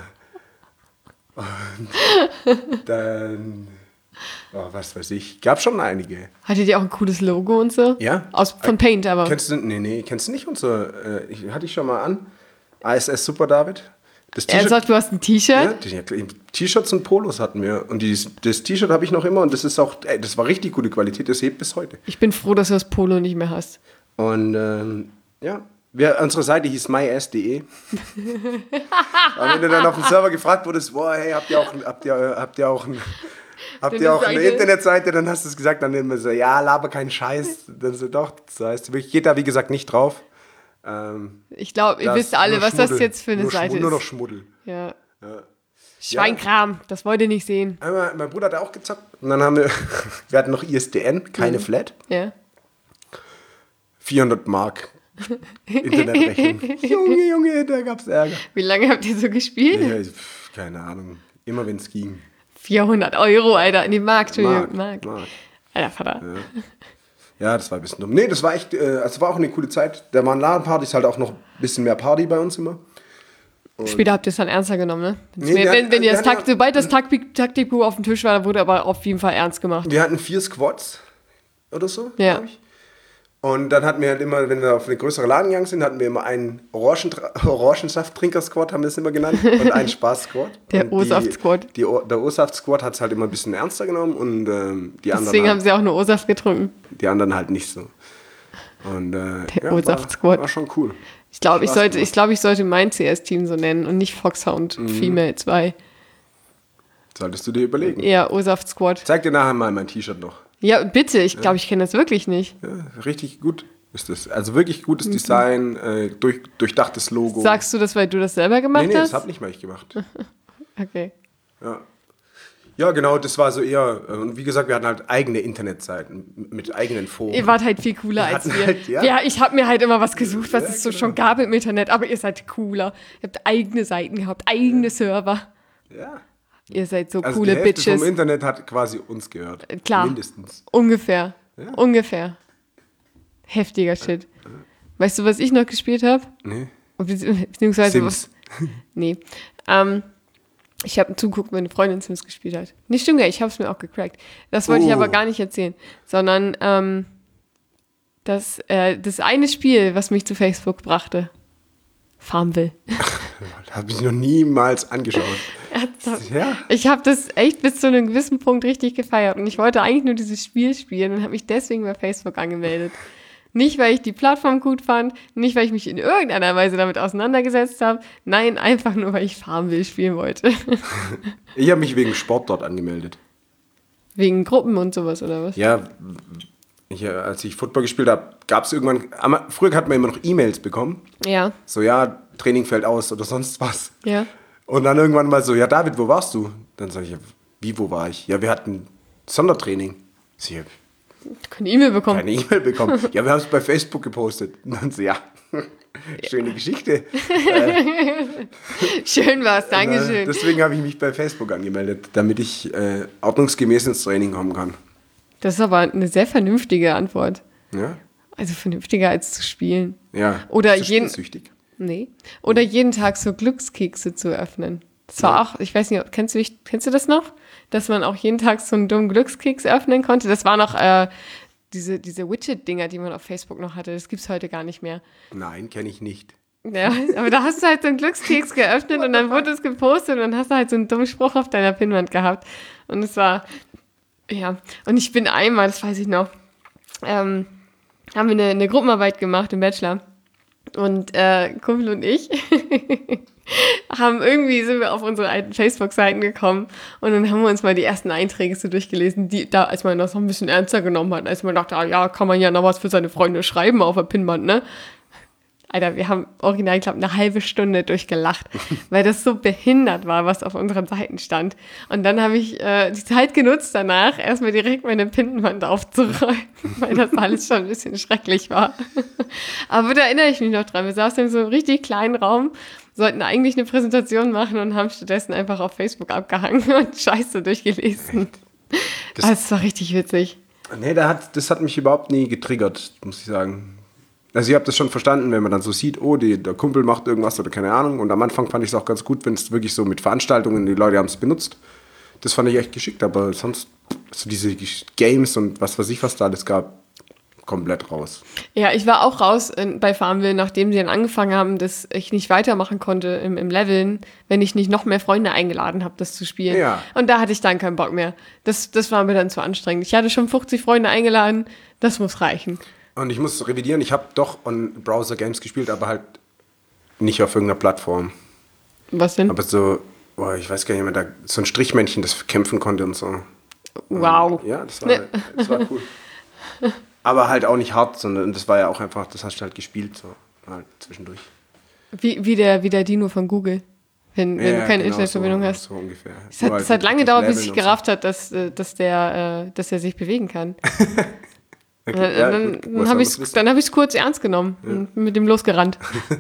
und dann, oh, was weiß ich, gab schon einige. Hattet ihr auch ein cooles Logo und so? Ja. Aus, von Paint aber. Kennst du, nee, nee, kennst du nicht unser, äh, ich, hatte ich schon mal an, A S S Super David. Das Er sagt, du hast ein T-Shirt? ja, die- T-Shirts und Polos hatten wir. Und die, das T-Shirt habe ich noch immer und das ist auch, ey, das war richtig gute Qualität, das hebt bis heute. Ich bin froh, dass du das Polo nicht mehr hast. Und ähm, ja, wir, unsere Seite hieß myass punkt de. Aber wenn du dann auf dem Server gefragt wurdest, boah, hey, habt ihr auch, habt ihr, habt ihr auch, ein, habt Eine ihr auch eine Seite? Internetseite, dann hast du es gesagt, dann immer so, ja, laber keinen Scheiß. Dann so, doch, das heißt, ich gehe da wie gesagt nicht drauf. Ähm, Ich glaube, ihr das wisst alle, nur was das Schmuddel. jetzt für eine nur Seite Schmu- Nur noch ist. Schmuddel. Ja. Ja. Schweinkram, das wollt ihr nicht sehen. Einmal, mein Bruder hat auch gezockt und dann haben wir, wir hatten noch I S D N, keine Mhm. Flat, Ja. vierhundert Mark Internetrechnung. Junge, Junge, da gab's Ärger. Wie lange habt ihr so gespielt? Ja, pf, keine Ahnung, immer wenn es ging. vierhundert Euro, Alter. Nee, Mark, Entschuldigung. Mark, Mark. Mark. Alter, Vater. Ja, das war ein bisschen dumm. Nee, das war echt, äh, also war auch eine coole Zeit. Da waren LAN-Partys, halt auch noch ein bisschen mehr Party bei uns immer. Später habt ihr es dann ernster genommen, ne? Wenn's Nee, mir- wir wenn, hatten- wenn ihr wir das hatten- Takt, sobald das Taktik- Taktikbuch auf dem Tisch war, dann wurde aber auf jeden Fall ernst gemacht. Wir hatten vier Squads oder so, Ja. glaub ich. Und dann hatten wir halt immer, wenn wir auf eine größere LAN gegangen sind, hatten wir immer einen Orangentra- Orangensaft-Trinker-Squad, haben wir es immer genannt, und einen Spaß-Squad. Der Und die- O-Saft-Squad. die O- Der O-Saft-Squad hat es halt immer ein bisschen ernster genommen und ähm, die, anderen Deswegen haben halt, sie auch nur O-Saft getrunken. die anderen halt nicht so. Und äh, Der ja, O-Saft-Squad. war, war schon cool. Ich glaube, ich Spaß sollte, gemacht. ich, glaub, ich sollte mein C S-Team so nennen und nicht Foxhound Mhm. Female zwei. Solltest du dir überlegen. Ja, O-Saft Squad. Zeig dir nachher mal mein T-Shirt noch. Ja, bitte. Ich glaube, ich kenne das wirklich nicht. Ja, richtig gut ist das. Also wirklich gutes Design, äh, durch, durchdachtes Logo. Sagst du das, weil du das selber gemacht nee, nee, hast? das habe nicht mal ich gemacht. Okay. Ja. Ja, genau, das war so eher, äh, und wie gesagt, wir hatten halt eigene Internetseiten mit eigenen Foren. Ihr wart halt viel cooler Wir als hatten wir. halt, ja. ja. ich habe mir halt immer was gesucht, was Ja, es so genau. schon gab im Internet, aber ihr seid cooler. Ihr habt eigene Seiten gehabt, eigene Server. Ja. Ihr seid so Also coole die Hälfte Bitches. vom Internet hat quasi uns gehört. Klar. Mindestens. Ungefähr. Ja. Ungefähr. Heftiger Shit. Weißt du, was ich noch gespielt habe? Nee. Beziehungsweise Sims. was? Nee. Ähm, ich habe zugeguckt, wenn eine Freundin Sims gespielt hat. Nicht stimmt, ja, ich habe es mir auch gecrackt. Das wollte Oh. ich aber gar nicht erzählen. Sondern ähm, das, äh, das eine Spiel, was mich zu Facebook brachte. Farmville. Habe ich noch niemals angeschaut. Ja. Ich habe das echt bis zu einem gewissen Punkt richtig gefeiert. Und ich wollte eigentlich nur dieses Spiel spielen und habe mich deswegen bei Facebook angemeldet. Nicht, weil ich die Plattform gut fand, nicht, weil ich mich in irgendeiner Weise damit auseinandergesetzt habe. Nein, einfach nur, weil ich Farmville spielen wollte. Ich habe mich wegen Sport dort angemeldet. Wegen Gruppen und sowas, oder was? Ja, ich, als ich Football gespielt habe, gab es irgendwann, aber früher hat man immer noch E-Mails bekommen. Ja, So, ja, Training fällt aus oder sonst was. ja. Und dann irgendwann mal so, ja, David, wo warst du? Dann sage ich, ja, wie, wo war ich? Ja, wir hatten Sondertraining. Sie haben Keine E-Mail bekommen. keine E-Mail bekommen. Ja, wir haben es bei Facebook gepostet. Und dann so, ja, schöne Geschichte. Schön war's, Äh, Dankeschön. Deswegen habe ich mich bei Facebook angemeldet, damit ich äh, ordnungsgemäß ins Training kommen kann. Das ist aber eine sehr vernünftige Antwort. Ja, Also vernünftiger als zu spielen. ja. Oder Bist du jeden- spielsüchtig? Nee. Oder jeden Tag so Glückskekse zu öffnen. Das war Ja. auch, ich weiß nicht, ob- kennst du, kennst du das noch? Dass man auch jeden Tag so einen dummen Glückskeks öffnen konnte. Das war noch äh, diese, diese Widget-Dinger, die man auf Facebook noch hatte. Das gibt's heute gar nicht mehr. Nein, kenne ich nicht. Ja, aber da hast du halt so einen Glückskeks geöffnet und dann wurde es gepostet und dann hast du halt so einen dummen Spruch auf deiner Pinnwand gehabt. Und es war, ja. Und ich bin einmal, das weiß ich noch, ähm, haben wir eine, eine Gruppenarbeit gemacht im Bachelor. Und äh, Kumpel und ich haben irgendwie, sind wir auf unsere alten Facebook-Seiten gekommen und dann haben wir uns mal die ersten Einträge so durchgelesen, die da, als man das noch ein bisschen ernster genommen hat, als man dachte, ah, ja, kann man ja noch was für seine Freunde schreiben auf der Pinnwand, ne? Alter, wir haben original, ich glaube, eine halbe Stunde durchgelacht, weil das so behindert war, was auf unseren Seiten stand. Und dann habe ich äh, die Zeit genutzt danach, erstmal direkt meine Pinnwand aufzuräumen, weil das alles schon ein bisschen schrecklich war. Aber da erinnere ich mich noch dran. Wir saßen in so einem richtig kleinen Raum, sollten eigentlich eine Präsentation machen und haben stattdessen einfach auf Facebook abgehangen und Scheiße durchgelesen. Das- Das, das war richtig witzig. Nee, da hat, das hat mich überhaupt nie getriggert, muss ich sagen. Also ich habe das schon verstanden, wenn man dann so sieht, oh, die, der Kumpel macht irgendwas oder keine Ahnung. Und am Anfang fand ich es auch ganz gut, wenn es wirklich so mit Veranstaltungen, die Leute haben es benutzt. Das fand ich echt geschickt, aber sonst so diese Games und was weiß ich, was da alles gab, komplett raus. Ja, ich war auch raus in, bei Farmville, nachdem sie dann angefangen haben, dass ich nicht weitermachen konnte im, im Leveln, wenn ich nicht noch mehr Freunde eingeladen habe, das zu spielen. Ja. Und da hatte ich dann keinen Bock mehr. Das, das war mir dann zu anstrengend. Ich hatte schon fünfzig Freunde eingeladen, das muss reichen. Und ich muss revidieren, ich habe doch on Browser-Games gespielt, aber halt nicht auf irgendeiner Plattform. Was denn? Aber so, boah, ich weiß gar nicht mehr, da, so ein Strichmännchen, das kämpfen konnte und so. Wow. Ja, das war, Ne. das war cool. Aber halt auch nicht hart, sondern das war ja auch einfach, das hast du halt gespielt, so halt zwischendurch. Wie, wie, der, wie der Dino von Google, wenn, wenn Ja, du keine genau, Internetverbindung so, hast. So ungefähr. Es hat, Nur es halt hat lange mit gedauert, bis Leveln ich und so. gerafft hat, dass, äh, dass, der, äh, dass er sich bewegen kann. Okay, Äh, ja, dann gut, dann woher habe soll ich man's es hab ich's kurz ernst genommen und mit dem losgerannt. Das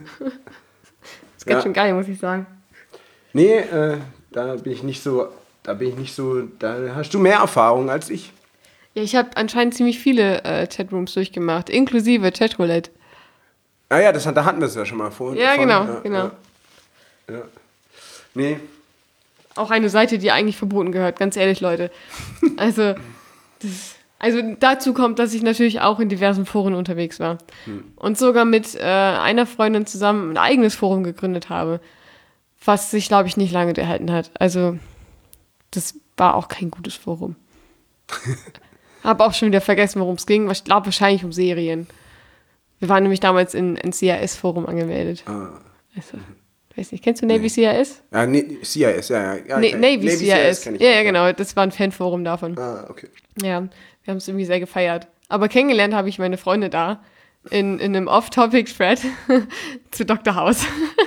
ist ganz Ja. schön geil, muss ich sagen. Nee, äh, da bin ich nicht so, da bin ich nicht so, da hast du mehr Erfahrung als ich. Ja, ich habe anscheinend ziemlich viele äh, Chatrooms durchgemacht, inklusive Chatroulette. Ah ja, das, hat- da hatten wir es ja schon mal vor. Ja, davon. genau, ja, genau. Ja. Ja. Nee, Auch eine Seite, die eigentlich verboten gehört, ganz ehrlich, Leute. Also, das, also dazu kommt, dass ich natürlich auch in diversen Foren unterwegs war. Und sogar mit äh, einer Freundin zusammen ein eigenes Forum gegründet habe, was sich, glaube ich, nicht lange gehalten hat. Also, das war auch kein gutes Forum. Habe auch schon wieder vergessen, worum es ging. Ich glaube wahrscheinlich um Serien. Wir waren nämlich damals in ein C R S-Forum angemeldet. ah, Also, Weiß nicht, kennst du Navy Nee. C I S? Ja, nee, C I S, ja, ja. ja Nee, okay. Navy C I S. kenn ich Ja, auch, ja, genau. Das war ein Fanforum davon. Ah, okay. Ja, wir haben es irgendwie sehr gefeiert. Aber kennengelernt habe ich meine Freunde da in, in einem Off-Topic-Thread zu Doktor House.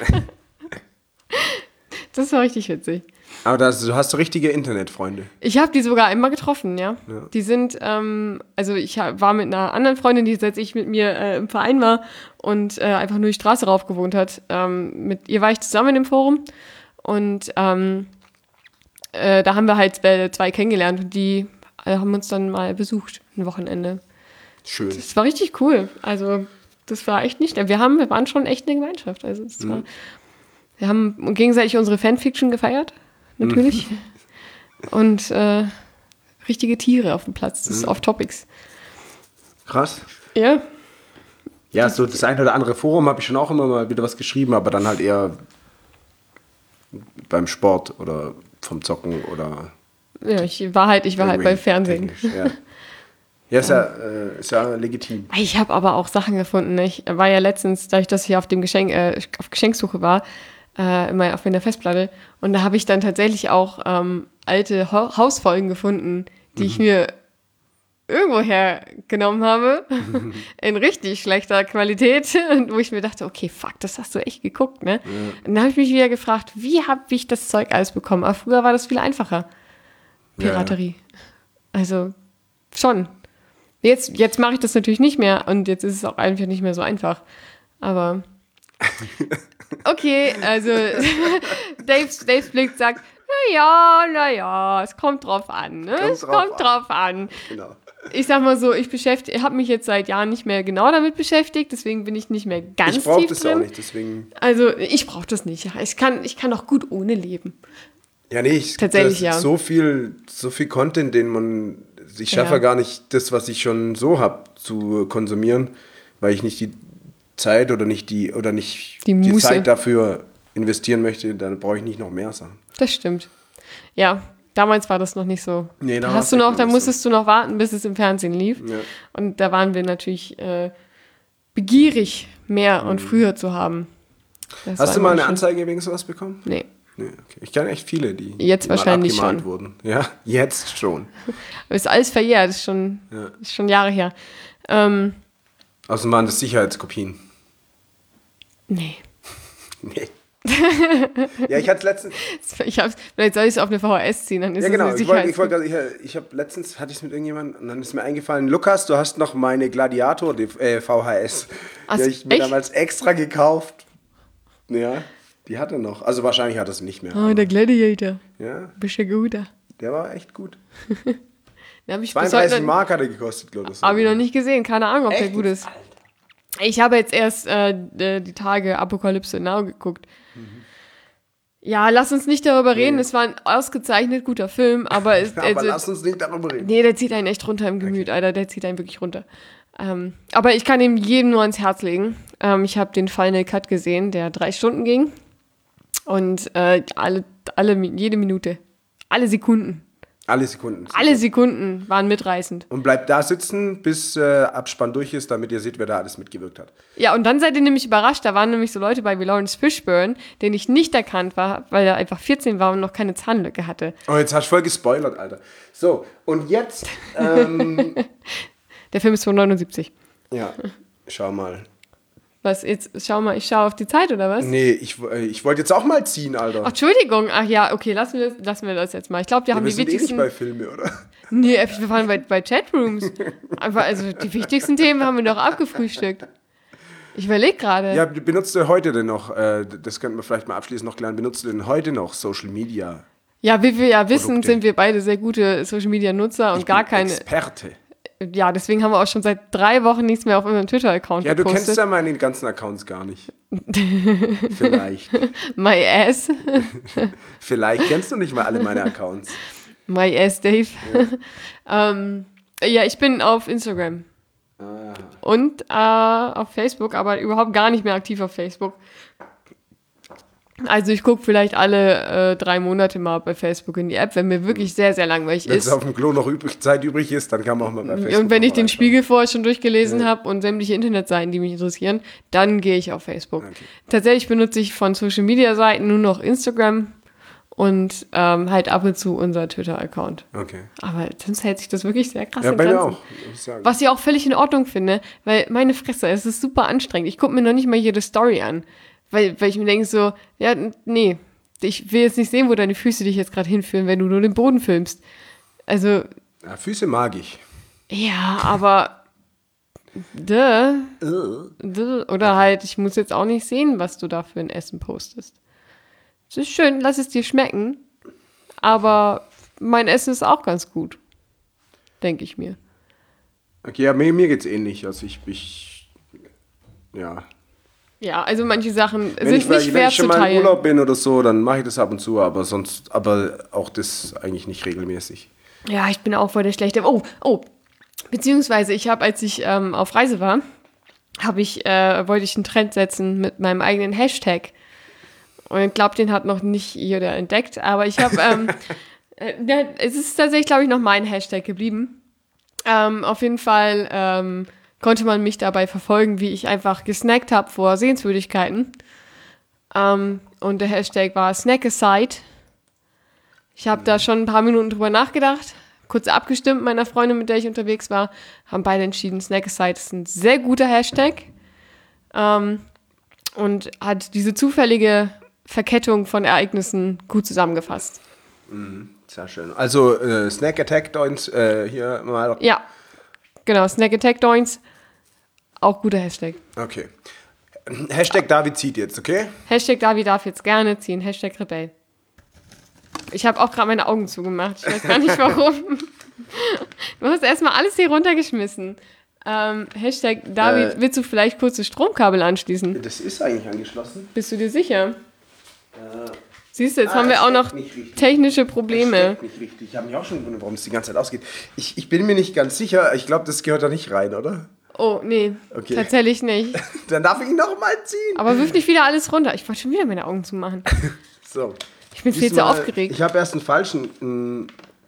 Das war richtig witzig. Aber das, du hast so richtige Internetfreunde. Ich habe die sogar einmal getroffen, ja. Ja. Die sind, ähm, also ich hab, war mit einer anderen Freundin, die seit ich mit mir äh, im Verein war und äh, einfach nur die Straße rauf gewohnt hat. Ähm, mit ihr war ich zusammen im Forum und ähm, äh, da haben wir halt zwei kennengelernt und die äh, haben uns dann mal besucht, ein Wochenende. Schön. Das war richtig cool. Also das war echt nicht, wir haben, wir waren schon echt eine Gemeinschaft. Also es war, wir haben gegenseitig unsere Fanfiction gefeiert. Natürlich. Und äh, richtige Tiere auf dem Platz. Das ist off-topics. Krass. Ja. Ja, so das eine oder andere Forum habe ich schon auch immer mal wieder was geschrieben, aber dann halt eher beim Sport oder vom Zocken oder Ja, ich war halt, ich war halt bei Fernsehen. technisch, ja. Ja, ist ja, äh, ist ja legitim. Ich habe aber auch Sachen gefunden. Ich war ja letztens, dadurch, dass ich auf dem Geschenk, äh, auf Geschenksuche war, äh, immer auf meiner Festplatte. Und da habe ich dann tatsächlich auch ähm, alte Ho- Hausfolgen gefunden, die mhm. ich mir irgendwoher genommen habe, in richtig schlechter Qualität, und wo ich mir dachte, okay, fuck, das hast du echt geguckt, ne? Ja. Und dann habe ich mich wieder gefragt, wie habe ich das Zeug alles bekommen? Aber früher war das viel einfacher. Piraterie. Ja. Also, schon. Jetzt, jetzt mache ich das natürlich nicht mehr und jetzt ist es auch einfach nicht mehr so einfach. Aber okay, also Daves, Daves Blick sagt, naja, naja, es kommt drauf an, ne? Kommt es drauf kommt an. drauf an. Genau. Ich sag mal so, ich beschäftige, habe mich jetzt seit Jahren nicht mehr genau damit beschäftigt, deswegen bin ich nicht mehr ganz ich brauche tief das drin. auch nicht, deswegen. Also ich brauche das nicht. Ich kann, ich kann auch gut ohne leben. Ja, nee, ich, Tatsächlich, das ja. so viel, so viel Content, den man, ich schaffe Ja. gar nicht das, was ich schon so habe, zu konsumieren, weil ich nicht die Zeit oder nicht die oder nicht Die die, Muße. Zeit dafür investieren möchte, dann brauche ich nicht noch mehr Sachen. Das stimmt. Ja, damals war das noch nicht so. Nee, da da war's hast du echt noch, noch da nicht musstest du noch warten, bis es im Fernsehen lief. Ja. Und da waren wir natürlich äh, begierig, mehr und früher zu haben. Das Hast war du mal immer eine schön. Anzeige wegen sowas bekommen? Nee. Nee, okay. Ich kenne echt viele, die Jetzt die mal wahrscheinlich abgemahnt schon. wurden. Ja, jetzt schon. Aber ist alles verjährt, ist schon, Ja. ist schon Jahre her. Ähm, Außerdem waren das Sicherheitskopien. nee. Nee. Ja, ich hatte letztens. Ich hab's, vielleicht soll ich es auf eine V H S ziehen, dann ist Ja, es genau. eine Ich, wollte, ich, Sicherheits- wollte, gerade- ich, ich habe letztens hatte ich es mit irgendjemandem und dann ist mir eingefallen, Lukas, du hast noch meine Gladiator die, äh, V H S. Ach, Die habe ich mir echt? damals extra gekauft. Ja, die hat er noch. Also wahrscheinlich hat er es nicht mehr. Oh, der Gladiator. Ja, Bist ja guter. der war echt gut. Den hab ich bis heute zweiunddreißig noch, Mark hat er gekostet, glaube ich. hab ich noch nicht gesehen, keine Ahnung, ob der Echt? gut ist. Ich habe jetzt erst äh, die Tage Apokalypse Now geguckt. Ja, lass uns nicht darüber reden. Nee. Es war ein ausgezeichnet guter Film, aber, es, Aber also, lass uns nicht darüber reden. nee, der zieht einen echt runter im Gemüt, Alter. Der zieht einen wirklich runter. Ähm, aber ich kann ihm jedem nur ans Herz legen. Ähm, ich habe den Final Cut gesehen, der drei Stunden ging. Und äh, alle, alle, jede Minute, alle Sekunden, Alle Sekunden. alle Sekunden waren mitreißend. Und bleibt da sitzen, bis äh, Abspann durch ist, damit ihr seht, wer da alles mitgewirkt hat. Ja, und dann seid ihr nämlich überrascht. Da waren nämlich so Leute bei wie Lawrence Fishburne, den ich nicht erkannt war, weil er einfach vierzehn war und noch keine Zahnlücke hatte. Oh, jetzt hast du voll gespoilert, Alter. So, und jetzt, ähm, Der Film ist von neunundsiebzig. ja, schau mal. Was, jetzt, schau mal, ich schaue auf die Zeit, oder was? Nee, ich, äh, ich wollte jetzt auch mal ziehen, Alter. Ach, Entschuldigung. Ach ja, okay, lassen wir, das- lassen wir das jetzt mal. Ich glaube, wir ja, haben wir die sind eh nicht wichtigsten... bei Filme, oder? Nee, wir waren bei, bei Chatrooms. Einfach, also die wichtigsten Themen haben wir doch abgefrühstückt. Ich überlege gerade. Ja, benutzt du heute denn noch, äh, das könnten wir vielleicht mal abschließend noch klären, benutzt du denn heute noch Social Media? Ja, wie wir ja wissen, Produkte. sind wir beide sehr gute Social-Media-Nutzer und Ich gar bin keine... Experte. Ja, deswegen haben wir auch schon seit drei Wochen nichts mehr auf unserem Twitter-Account Ja, du gepostet. kennst ja meine ganzen Accounts gar nicht. Vielleicht. My ass. Vielleicht kennst du nicht mal alle meine Accounts. My ass, Dave. Ja, ähm, ja ich bin auf Instagram. Ah. Und äh, auf Facebook, aber überhaupt gar nicht mehr aktiv auf Facebook. Also ich gucke vielleicht alle äh, drei Monate mal bei Facebook in die App, wenn mir wirklich sehr, sehr langweilig Wenn es ist. auf dem Klo noch übrig, Zeit übrig ist, dann kann man auch mal bei Facebook Und wenn ich den reinschauen. Spiegel vorher schon durchgelesen Ja. habe und sämtliche Internetseiten, die mich interessieren, dann gehe ich auf Facebook. Okay. Tatsächlich benutze ich von Social-Media-Seiten nur noch Instagram und ähm, halt ab und zu unser Twitter-Account. Okay. Aber sonst hält sich das wirklich sehr krass Ja, in bei mir Grenzen. auch, muss ich sagen. Was ich auch völlig in Ordnung finde, weil meine Fresse, es ist super anstrengend. Ich gucke mir noch nicht mal jede Story an, weil, weil ich mir denke so, ja, n- nee, ich will jetzt nicht sehen, wo deine Füße dich jetzt gerade hinführen, wenn du nur den Boden filmst. Also, Ja, Füße mag ich. ja, aber duh, duh, oder halt, ich muss jetzt auch nicht sehen, was du da für ein Essen postest. Es ist schön, lass es dir schmecken, aber mein Essen ist auch ganz gut, denke ich mir. Okay, ja, mir, mir geht's ähnlich. Also ich, ich ja. Ja, also manche Sachen Wenn sind ich, nicht wenn schwer ich schon zu mal im teilen. Urlaub bin oder so, dann mache ich das ab und zu, aber sonst, aber auch das eigentlich nicht regelmäßig. Ja, ich bin auch voll der Schlechte. Oh, oh. Beziehungsweise ich habe, als ich ähm, auf Reise war, habe ich, äh, wollte ich einen Trend setzen mit meinem eigenen Hashtag. Und ich glaube, den hat noch nicht jeder entdeckt, aber ich habe, ähm, äh, der- es ist tatsächlich, glaube ich, noch mein Hashtag geblieben. Ähm, auf jeden Fall ähm, konnte man mich dabei verfolgen, wie ich einfach gesnackt habe vor Sehenswürdigkeiten. Ähm, und der Hashtag war Snackaside. Ich habe da schon ein paar Minuten drüber nachgedacht, kurz abgestimmt mit meiner Freundin, mit der ich unterwegs war, haben beide entschieden, Snackaside ist ein sehr guter Hashtag ähm, und hat diese zufällige Verkettung von Ereignissen gut zusammengefasst. Sehr schön. Also äh, Snack Attack Doins, äh, hier mal. Ja, genau, Snack Attack Doins, auch guter Hashtag. Okay. Hashtag David zieht jetzt, okay? Hashtag David darf jetzt gerne ziehen, Hashtag Rebell. Ich habe auch gerade meine Augen zugemacht. Ich weiß gar nicht warum. Du hast erstmal alles hier runtergeschmissen. Ähm, Hashtag David, Äh. willst du vielleicht kurz das Stromkabel anschließen? Das ist eigentlich angeschlossen. Bist du dir sicher? Äh, Siehst du, jetzt Ah, haben wir es auch steckt noch nicht richtig. technische Das Probleme. steckt nicht richtig. Ich habe mich auch schon gewundert, warum es die ganze Zeit ausgeht. Ich, ich bin mir nicht ganz sicher. Ich glaube, das gehört da nicht rein, oder? Oh, nee, Okay. tatsächlich nicht. Dann darf ich ihn noch mal ziehen. Aber wirf nicht wieder alles runter. Ich wollte schon wieder meine Augen zumachen. So. Ich bin viel zu Diesmal- aufgeregt. Ich habe erst einen falschen. mh,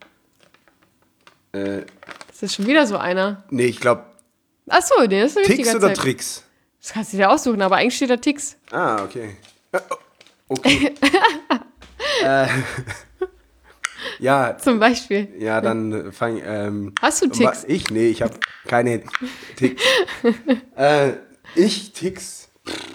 Äh, Das ist schon wieder so einer. nee, ich glaube, Achso, nee, das ist ein Ticks richtiger oder Zeit. Tricks? Das kannst du dir aussuchen, aber eigentlich steht da Ticks. Ah, okay. Äh, Okay. äh, ja, Zum Beispiel. ja, dann fang. Ähm, Hast du Ticks? Ich? Nee, ich habe keine Ticks. äh, ich Ticks.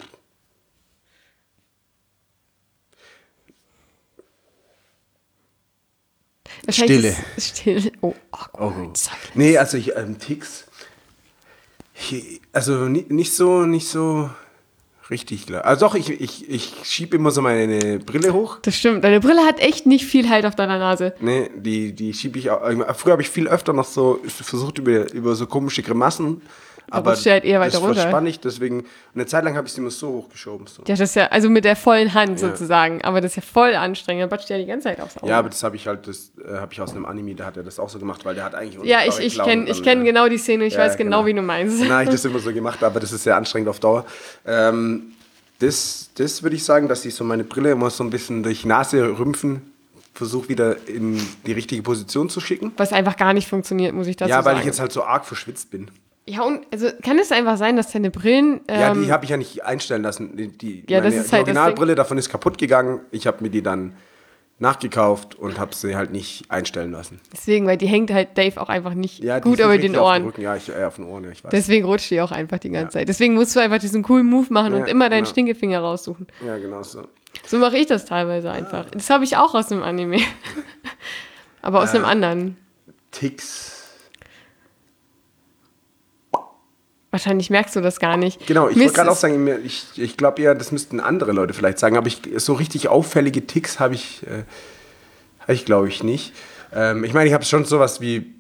Wahrscheinlich Stille. ist- Stille. Oh, awkward. Oh. Nee, also ich, ähm, Ticks. Ich, also ni- nicht so, nicht so richtig klar. Also doch, ich, ich, ich schiebe immer so meine Brille hoch. Das stimmt. Deine Brille hat echt nicht viel Halt auf deiner Nase. Nee, die, die schiebe ich auch. Früher habe ich viel öfter noch so versucht über, über so komische Grimassen. Aber rutscht die halt eher weiter das runter. verspann ich, deswegen. Eine Zeit lang habe ich sie immer so hochgeschoben. So. Ja, das ist ja, also mit der vollen Hand Ja. sozusagen. Aber das ist ja voll anstrengend. Dann batscht ja die ganze Zeit aufs Auge. Ja, aber das habe ich halt, das äh, habe ich aus einem Anime, da hat er das auch so gemacht, weil der hat eigentlich Ja, ich, unsichtbare ich Klauen kenne und ich dann, kenn äh, genau die Szene. Ich ja, weiß genau, genau. wie du meinst. Dann habe ich das immer so gemacht, aber das ist sehr anstrengend auf Dauer. Ähm, das das würde ich sagen, dass ich so meine Brille immer so ein bisschen durch Nase rümpfen versuche, wieder in die richtige Position zu schicken. Was einfach gar nicht funktioniert, muss ich dazu Ja, weil sagen. ich jetzt halt so arg verschwitzt bin. Ja, und also kann es einfach sein, dass deine Brillen. Ähm, Ja, die habe ich ja nicht einstellen lassen. Die, die, Ja, das meine, ist die halt das Originalbrille davon ist kaputt gegangen. Ich habe mir die dann nachgekauft und habe sie halt nicht einstellen lassen. deswegen, weil die hängt halt Dave auch einfach nicht Ja, die gut ist nicht über richtig den auf Ohren. Rücken. Ja, ich, äh, auf den Ohren, ja, ich weiß. Deswegen rutscht die auch einfach die ganze Zeit. Deswegen musst du einfach diesen coolen Move machen Ja, und immer deinen genau. Stinkefinger raussuchen. Ja, genau so. So mache ich das teilweise einfach. Das habe ich auch aus einem Anime. Aber aus Äh. einem anderen. Ticks. Wahrscheinlich merkst du das gar nicht. Genau, ich Mir wollte ist gerade auch es- sagen, mir- ich, ich glaube eher, das müssten andere Leute vielleicht sagen, aber ich, so richtig auffällige Ticks habe ich, äh, habe ich glaube ich nicht. Ähm, ich meine, ich habe schon sowas wie,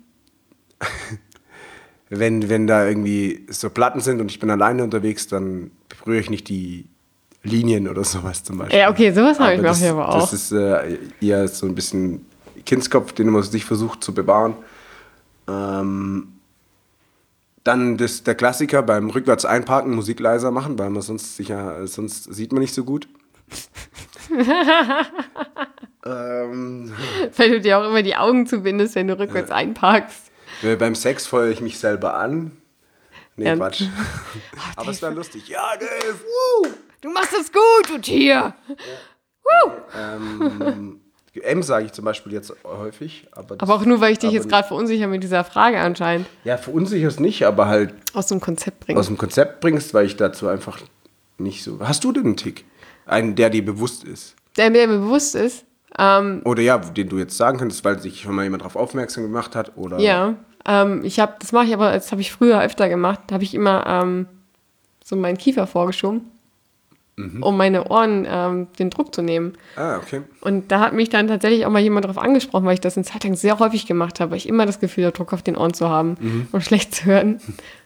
wenn, wenn da irgendwie so Platten sind und ich bin alleine unterwegs, dann berühre ich nicht die Linien oder sowas zum Beispiel. Ja, okay, sowas habe ich mir das, auch hier aber auch. Das ist äh, eher so ein bisschen Kindskopf, den man sich versucht zu bewahren. Ähm, Dann das, der Klassiker beim rückwärts einparken, Musik leiser machen, weil man sonst sicher, sonst sieht man nicht so gut. ähm, Weil du dir auch immer die Augen zubindest, wenn du rückwärts äh, einparkst. Beim Sex feuere ich mich selber an. Nee, ja. Quatsch. Ach, aber es war lustig. Ja, Dave, woo! Du machst das gut, du Tier! Woo! Ähm, M sage ich zum Beispiel jetzt häufig. Aber, das, aber auch nur, weil ich dich jetzt gerade verunsicher mit dieser Frage anscheinend. Ja, verunsicherst nicht, aber halt... Aus dem Konzept bringst. Aus dem Konzept bringst, weil ich dazu einfach nicht so... Hast du denn einen Tick? Einen, der dir bewusst ist? Der mir bewusst ist? Ähm, oder ja, den du jetzt sagen könntest, weil sich schon mal jemand darauf aufmerksam gemacht hat? Oder ja, ähm, ich habe, das mache ich aber, das habe ich früher öfter gemacht. Da habe ich immer ähm, so meinen Kiefer vorgeschoben. Mhm. Um meine Ohren ähm, den Druck zu nehmen. Ah, okay. Und da hat mich dann tatsächlich auch mal jemand darauf angesprochen, weil ich das eine Zeit lang sehr häufig gemacht habe, weil ich immer das Gefühl habe, Druck auf den Ohren zu haben mhm. und schlecht zu hören.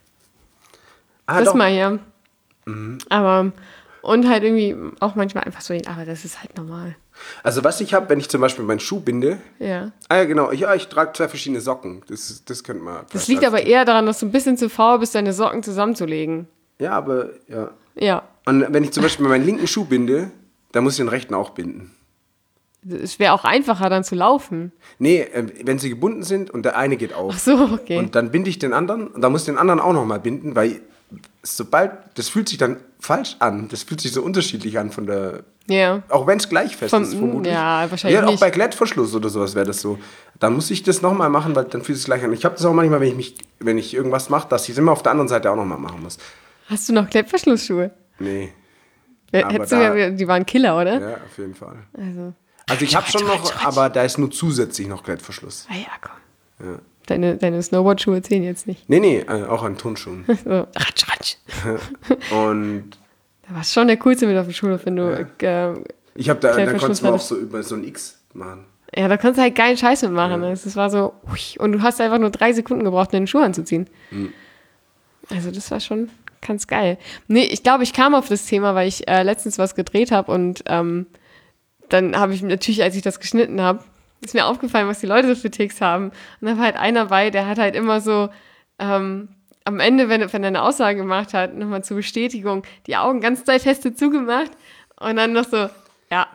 Ah, das doch. Mal, ja. Mhm. Aber, und halt irgendwie auch manchmal einfach so, aber das ist halt normal. Also was ich habe, wenn ich zum Beispiel meinen Schuh binde. Ja. Ah ja, genau. Ich, ja, ich trage zwei verschiedene Socken. Das, das könnte man... Das liegt aber eher daran, dass du ein bisschen zu faul bist, deine Socken zusammenzulegen. Ja, aber, ja. Ja. Und wenn ich zum Beispiel meinen linken Schuh binde, dann muss ich den rechten auch binden. Es wäre auch einfacher, dann zu laufen. Nee, äh, wenn sie gebunden sind und der eine geht auf. Ach so, okay. Und dann binde ich den anderen und dann muss ich den anderen auch nochmal binden, weil sobald, das fühlt sich dann falsch an. Das fühlt sich so unterschiedlich an von der... Ja. Auch wenn es gleich fest Vom, ist, vermutlich. Ja, wahrscheinlich ja, auch nicht. bei Klettverschluss oder sowas wäre das so. Dann muss ich das nochmal machen, weil dann fühlt es sich gleich an. Ich habe das auch manchmal, wenn ich mich, wenn ich irgendwas mache, dass ich es immer auf der anderen Seite auch nochmal machen muss. Hast du noch Klettverschlussschuhe? Nee. Hättest du ja, die waren Killer, oder? Ja, auf jeden Fall. Also, also ich habe schon noch, aber da ist nur zusätzlich noch Klettverschluss. Ah ja, komm. Ja. Deine, deine Snowboard-Schuhe zählen jetzt nicht. Nee, nee, auch an Turnschuhen. So, ratsch, ratsch. Und... Da warst schon der Coolste mit auf dem Schulhof, wenn du... Ja. Äh, ich habe da, da konntest du auch so über so ein X machen. Ja, da konntest du halt geilen Scheiß mitmachen. Ja. Das war so... Und du hast einfach nur drei Sekunden gebraucht, deine Schuhe anzuziehen. Mhm. Also das war schon... Ganz geil. Nee, ich glaube, ich kam auf das Thema, weil ich äh, letztens was gedreht habe und ähm, dann habe ich natürlich, als ich das geschnitten habe, ist mir aufgefallen, was die Leute so für Ticks haben. Und da war halt einer bei, der hat halt immer so ähm, am Ende, wenn, wenn er eine Aussage gemacht hat, nochmal zur Bestätigung, die Augen ganz doll feste zugemacht und dann noch so, ja.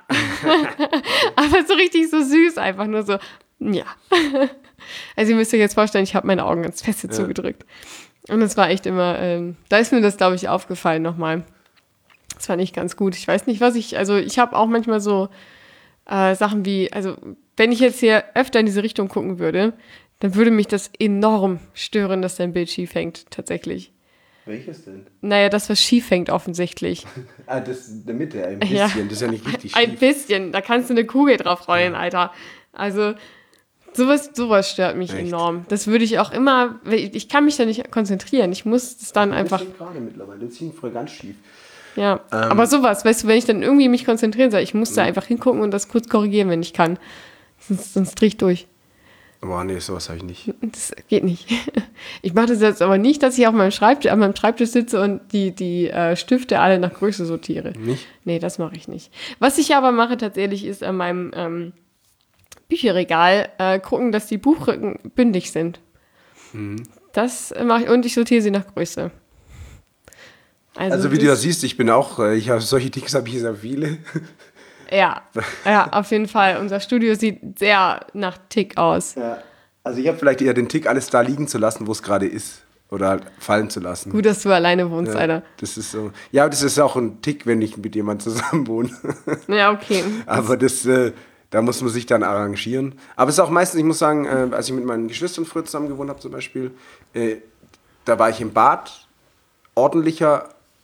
Aber so richtig so süß, einfach nur so, ja. Also ihr müsst euch jetzt vorstellen, ich habe meine Augen ganz feste ja. zugedrückt. Und das war echt immer, ähm, da ist mir das, glaube ich, aufgefallen nochmal. Das fand ich ganz gut. Ich weiß nicht, was ich, also ich habe auch manchmal so äh, Sachen wie, also wenn ich jetzt hier öfter in diese Richtung gucken würde, dann würde mich das enorm stören, dass dein Bild schief hängt, tatsächlich. Welches denn? Naja, das, was schief hängt, offensichtlich. ah, das in der Mitte, ein bisschen, ja. Das ist ja nicht richtig ein schief. Ein bisschen, da kannst du eine Kugel drauf rollen, ja. Alter. Also... Sowas, sowas stört mich Echt? enorm. Das würde ich auch immer, ich kann mich da nicht konzentrieren. Ich muss es dann einfach... Das gerade mittlerweile, das hing früher ganz schief. Ja, ähm, aber sowas, weißt du, wenn ich dann irgendwie mich konzentrieren soll, ich muss da einfach hingucken und das kurz korrigieren, wenn ich kann. Sonst, sonst drehe ich durch. Boah, nee, sowas habe ich nicht. Das geht nicht. Ich mache das jetzt aber nicht, dass ich auf meinem Schreibtisch, an meinem Schreibtisch sitze und die, die äh, Stifte alle nach Größe sortiere. Nicht? Nee, das mache ich nicht. Was ich aber mache tatsächlich, ist an meinem... Ähm, Bücherregal äh, gucken, dass die Buchrücken bündig sind. Mhm. Das mache ich und ich sortiere sie nach Größe. Also, also wie du das siehst, ich bin auch, ich habe solche Ticks, habe ich sehr viele. Ja, ja, auf jeden Fall. Unser Studio sieht sehr nach Tick aus. Ja. Also ich habe vielleicht eher den Tick, alles da liegen zu lassen, wo es gerade ist. Oder halt fallen zu lassen. Gut, dass du alleine wohnst, ja, Alter. Das ist so. Ja, das ist auch ein Tick, wenn ich mit jemandem zusammen wohne. Ja, okay. Aber das... Äh, Da muss man sich dann arrangieren. Aber es ist auch meistens, ich muss sagen, äh, als ich mit meinen Geschwistern früher zusammen gewohnt habe zum Beispiel, äh, da war ich im Bad ordentlicher,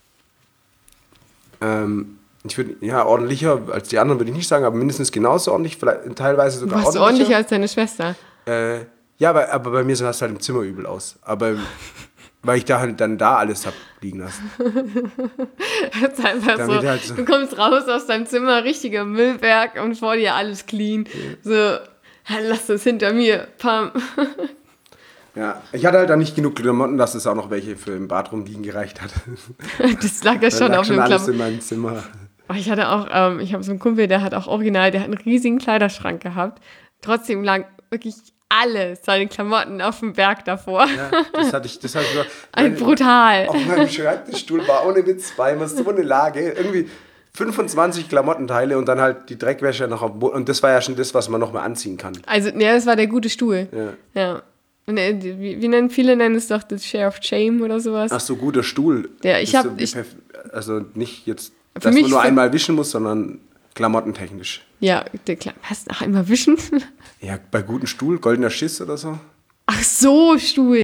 ähm, ich würde, ja, ordentlicher als die anderen würde ich nicht sagen, aber mindestens genauso ordentlich, vielleicht teilweise sogar ordentlicher. Warst du ordentlicher als deine Schwester? Äh, ja, aber, aber bei mir sah es halt im Zimmer übel aus. Aber... Weil ich da halt dann da alles hab liegen lassen. Das ist einfach so, halt so, du kommst raus aus deinem Zimmer, richtiger Müllberg und vor dir alles clean. Ja. So, lass das hinter mir, pam. Ja, ich hatte halt da nicht genug Klamotten, dass es auch noch welche für im Bad rumliegen gereicht hat. Das lag ja schon lag auf schon dem alles Klamotten. in meinem Zimmer. Ich hatte auch, ähm, ich habe so einen Kumpel, der hat auch original, der hat einen riesigen Kleiderschrank gehabt. Trotzdem lag wirklich alle seine Klamotten auf dem Berg davor. Ja, das hatte ich, das hatte ich Ein brutal. Auf meinem Schreibtischstuhl war ohne Witz bei immer so eine Lage. Irgendwie fünfundzwanzig Klamottenteile und dann halt die Dreckwäsche noch auf dem Boden. Und das war ja schon das, was man noch mal anziehen kann. Also, ja, das war der gute Stuhl. Ja. Ja. Und, äh, wie, wie nennen viele nennen es doch das Share of Shame oder sowas. Ach so, guter Stuhl. Ja, ich Das hab- ist so wie ich- perf- also nicht jetzt, Für dass mich man nur für- einmal wischen muss, sondern klamottentechnisch. Ja, der Kle- was, nach einmal wischen? Ja, bei gutem Stuhl, goldener Schiss oder so. Ach so, Stuhl.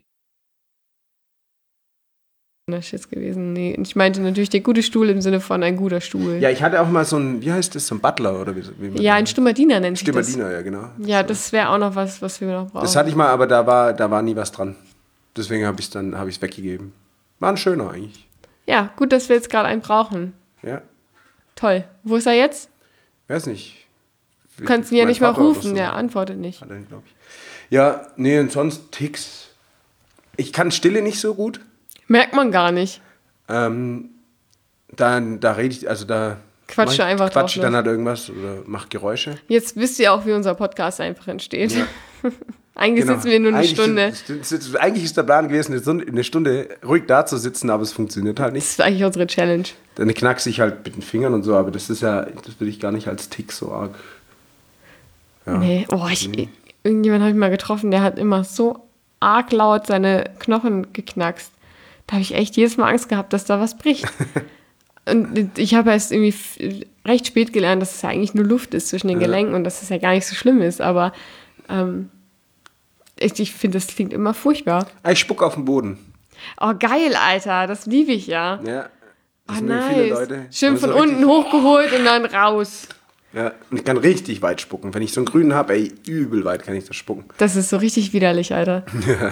Das ist jetzt gewesen. Nee, ich meinte natürlich der gute Stuhl im Sinne von ein guter Stuhl. Ja, ich hatte auch mal so ein, wie heißt das, so ein Butler oder wie, wie man Ja, ein stummer Diener nennt sich das. Stimmerdiener, ja genau. Ja, das wäre auch noch was, was wir noch brauchen. Das hatte ich mal, aber da war, da war nie was dran. Deswegen habe ich es dann hab ich's weggegeben. War ein schöner eigentlich. Ja, gut, dass wir jetzt gerade einen brauchen. Ja, Toll. Wo ist er jetzt? weiß nicht. Du kannst ihn ja Mein nicht mal Vater oder rufen, so. der antwortet nicht. Hat er nicht, glaube ich. Ja, nee, und sonst Ticks. Ich kann Stille nicht so gut. Merkt man gar nicht. Ähm, dann, da rede ich, also da Quatsch mach ich, einfach Quatsch drauf ich dann los. halt irgendwas oder mach Geräusche. Jetzt wisst ihr auch, wie unser Podcast einfach entsteht. Ja. Eigentlich Genau. sitzen wir nur eine Eigentlich Stunde. Sind, sind, sind, eigentlich ist der Plan gewesen, eine Stunde, eine Stunde ruhig da zu sitzen, aber es funktioniert halt nicht. Das ist eigentlich unsere Challenge. Dann knackse ich halt mit den Fingern und so, aber das ist ja, das würde ich gar nicht als Tick so arg. Ja. Nee, oh, ich, irgendjemand habe ich mal getroffen, der hat immer so arg laut seine Knochen geknackst. Da habe ich echt jedes Mal Angst gehabt, dass da was bricht. Und ich habe erst irgendwie f- recht spät gelernt, dass es ja eigentlich nur Luft ist zwischen den Ja. Gelenken und dass es ja gar nicht so schlimm ist. Aber ähm, ich, ich finde, das klingt immer furchtbar. Ah, ich spuck auf den Boden. Oh, geil, Alter, das liebe ich ja. Ja. Das Oh, mögen nice. viele Leute. Schön Aber von so unten richtig- hochgeholt und dann raus. Ja, und ich kann richtig weit spucken. Wenn ich so einen grünen habe, ey, übel weit kann ich das spucken. Das ist so richtig widerlich, Alter.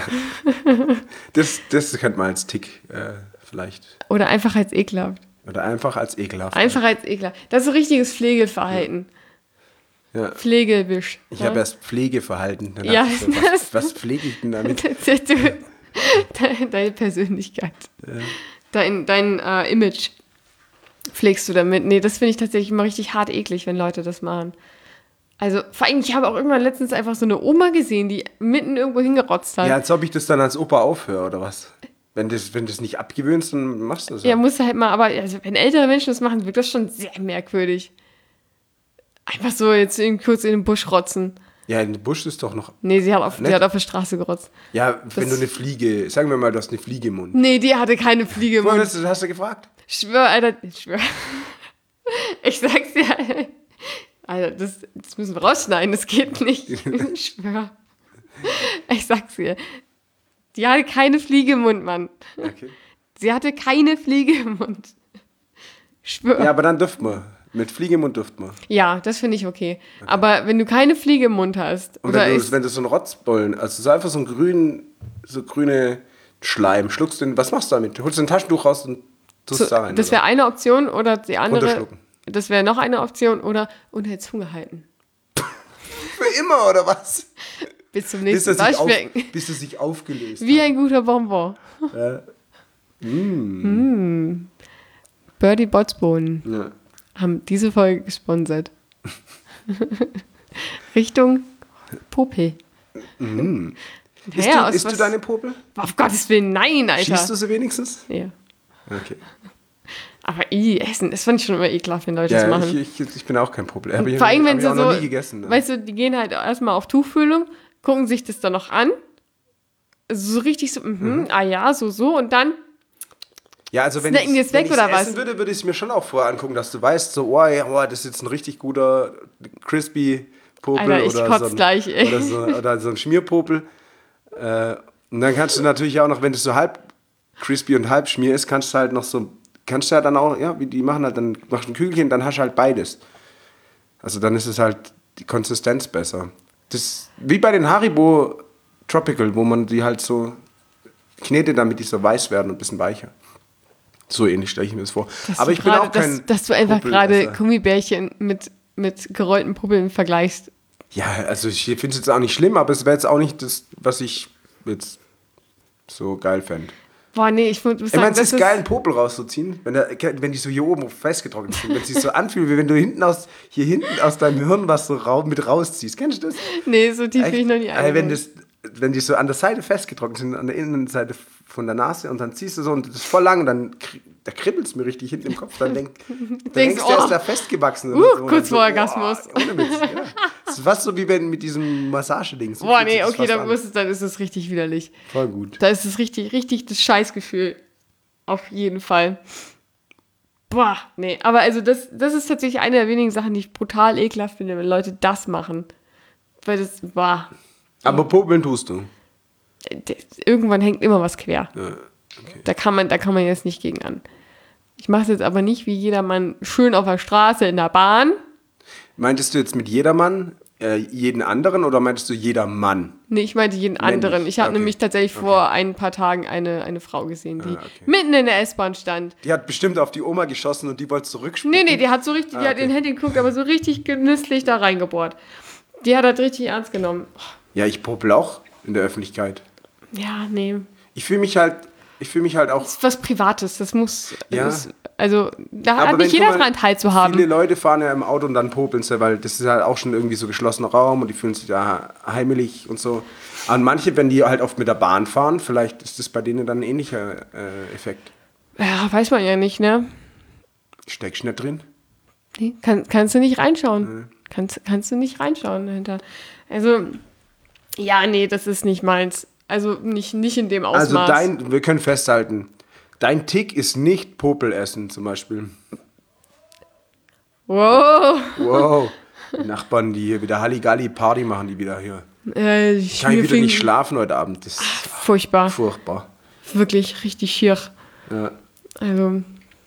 Das, das könnte man als Tick äh, vielleicht. Oder einfach als ekelhaft. Oder einfach als ekelhaft. Einfach als ekelhaft. Das ist so richtiges Pflegeverhalten. Ja. Pflegewisch. Ich habe erst Pflegeverhalten. Dann Ja, dachte ich so, das- was, was pflege ich denn damit? Deine, deine Persönlichkeit. Dein, dein äh, Image pflegst du damit. Nee, das finde ich tatsächlich immer richtig hart eklig, wenn Leute das machen. Also, vor allem, ich habe auch irgendwann letztens einfach so eine Oma gesehen, die mitten irgendwo hingerotzt hat. Ja, Ja, als ob ich das dann als Opa aufhöre, oder was? Wenn du das, wenn das nicht abgewöhnst, dann machst du das. ja, musst du halt mal, aber also, wenn ältere Menschen das machen, wirkt das schon sehr merkwürdig. Einfach so jetzt in, kurz in den Busch rotzen. Ja, in den Busch ist doch noch. Nee, sie hat auf, sie Nett. hat auf der Straße gerotzt. Ja, wenn Das- du eine Fliege, sagen wir mal, du hast eine Fliege im Mund. Nee, die hatte keine Fliege im Mund. Das hast du gefragt? Ich schwör, Alter, ich schwör. Ich sag's dir, Alter. Alter, das, das müssen wir rausschneiden, das geht nicht. Ich schwör. Ich sag's dir. Die hatte keine Fliege im Mund, Mann. Okay. Sie hatte keine Fliege im Mund. Ich schwör. Ja, aber dann dürft man. Mit Fliege im Mund dürft man. Ja, das finde ich okay. Aber wenn du keine Fliege im Mund hast, Und oder wenn du, ist, wenn du so einen Rotzbollen, also so einfach so einen grünen, so grüne Schleim, schluckst den, was machst du damit? Du holst ein Taschentuch raus und tust so, es da rein. das oder? wäre eine Option oder die andere, Runterschlucken. das wäre noch eine Option oder unter die Zunge halten. Für immer, oder was? Bis zum Bis nächsten er sich, auf, Waschbecken. bis er sich aufgelöst Wie hat. ein guter Bonbon. Ja. Mm. Birdie Botsbohnen Ja. haben diese Folge gesponsert. Richtung Popel. Mhm. Ja, Isst, ja, du, aus isst was- du deine Popel? Auf Gottes Willen, nein, Alter. Schießt du sie wenigstens? Ja. Okay. Aber i, Essen, das fand ich schon immer ekelhaft, wenn Leute Ja, das machen. ich, ich, ich bin auch kein Popel. Hab Und ich, vor allem, hab wenn ich sie auch noch so, nie gegessen. Ne? weißt du, die gehen halt erstmal auf Tuchfühlung, gucken sich das dann noch an. So richtig so, mhm, ah ja, so, so. Und dann, Ja, also wenn Snacken ich die jetzt weg, wenn oder ich's was? essen würde, würde ich es mir schon auch vorher angucken, dass du weißt, so, oh, ja, oh das ist jetzt ein richtig guter crispy Popel Alter, ich oder, kotz so ein, gleich, ey. oder, so, oder so ein Schmierpopel. Äh, und dann kannst du natürlich auch noch, wenn es so halb crispy und halb Schmier ist, kannst du halt noch so, kannst du ja dann auch, ja, wie die machen halt, dann machst du ein Kügelchen, dann hast du halt beides. Also dann ist es halt die Konsistenz besser. Das wie bei den Haribo Tropical, wo man die halt so knetet, damit die so weiß werden und ein bisschen weicher. So ähnlich stelle ich mir das vor. dass Aber du ich bin grade, auch kein dass, dass du einfach gerade Popelesser. Gummibärchen mit, mit gerollten Puppeln vergleichst. Ja, also ich finde es jetzt auch nicht schlimm, aber es wäre jetzt auch nicht das, was ich jetzt so geil fände. Boah, nee, ich muss Ich sagen, meine, es das ist geil, einen Popel rauszuziehen, wenn, der, wenn die so hier oben festgetrocknet sind. Wenn es sich so anfühlt, wie wenn du hinten aus, hier hinten aus deinem Hirn was so rau, mit rausziehst. Kennst du das? Nee, so tief bin ich noch nie Ey, wenn eingedrungen. das, wenn die so an der Seite festgetrocknet sind, an der Innenseite von der Nase und dann ziehst du so und das ist voll lang und dann da kribbelt es mir richtig hinten im Kopf. Dann denk, dann denkst du, der oh. ist da festgewachsen. Uh, so. kurz so, vor Orgasmus. Oh, ohne Witz, ja. Das ist fast so wie wenn mit diesem Massageding. So Boah, nee, okay, dann, muss es, dann ist es richtig widerlich. Voll gut. Da ist es richtig, richtig das Scheißgefühl. Auf jeden Fall. Boah, nee, aber also das, das ist tatsächlich eine der wenigen Sachen, die ich brutal ekelhaft finde, wenn Leute das machen. Weil das, boah. Aber popeln tust du. Irgendwann hängt immer was quer. Ja, okay. Da kann man, da kann man jetzt nicht gegen an. Ich mache es jetzt aber nicht wie jedermann schön auf der Straße, in der Bahn. Meintest du jetzt mit jedermann äh, jeden anderen oder meintest du jeder Mann? Nee, ich meinte jeden Männlich. anderen. Ich habe Okay. nämlich tatsächlich Okay. vor ein paar Tagen eine, eine Frau gesehen, die Ah, okay. mitten in der S-Bahn stand. Die hat bestimmt auf die Oma geschossen und die wollte zurückspucken. Nee, nee, die hat so richtig, Ah, die hat okay. in den Handy geguckt, aber so richtig genüsslich da reingebohrt. Die hat das richtig ernst genommen. Ja, ich popel auch in der Öffentlichkeit. Ja, nee. Ich fühle mich halt, ich fühle mich halt auch. Das ist was Privates, das muss, Ja. das, also da Aber hat nicht wenn, jeder guck mal, dran teilzuhaben. Viele Leute fahren ja im Auto und dann popeln sie, weil das ist halt auch schon irgendwie so geschlossener Raum und die fühlen sich da heimelig und so. Und manche, wenn die halt oft mit der Bahn fahren, vielleicht ist das bei denen dann ein ähnlicher äh, Effekt. Ja, weiß man ja nicht, ne? Steckst du nicht drin? Nee, kann, kannst du nicht reinschauen. Nee. Kannst, kannst du nicht reinschauen dahinter. Also, ja, nee, das ist nicht meins. Also nicht, nicht in dem Ausmaß. Also dein, wir können festhalten, dein Tick ist nicht Popelessen zum Beispiel. Wow. Wow. Die Nachbarn, die hier wieder Halligalli-Party machen, die wieder hier. Äh, Ich kann wieder fing- nicht schlafen heute Abend. Das ist Furchtbar. furchtbar. Wirklich richtig schier. Ja. Also.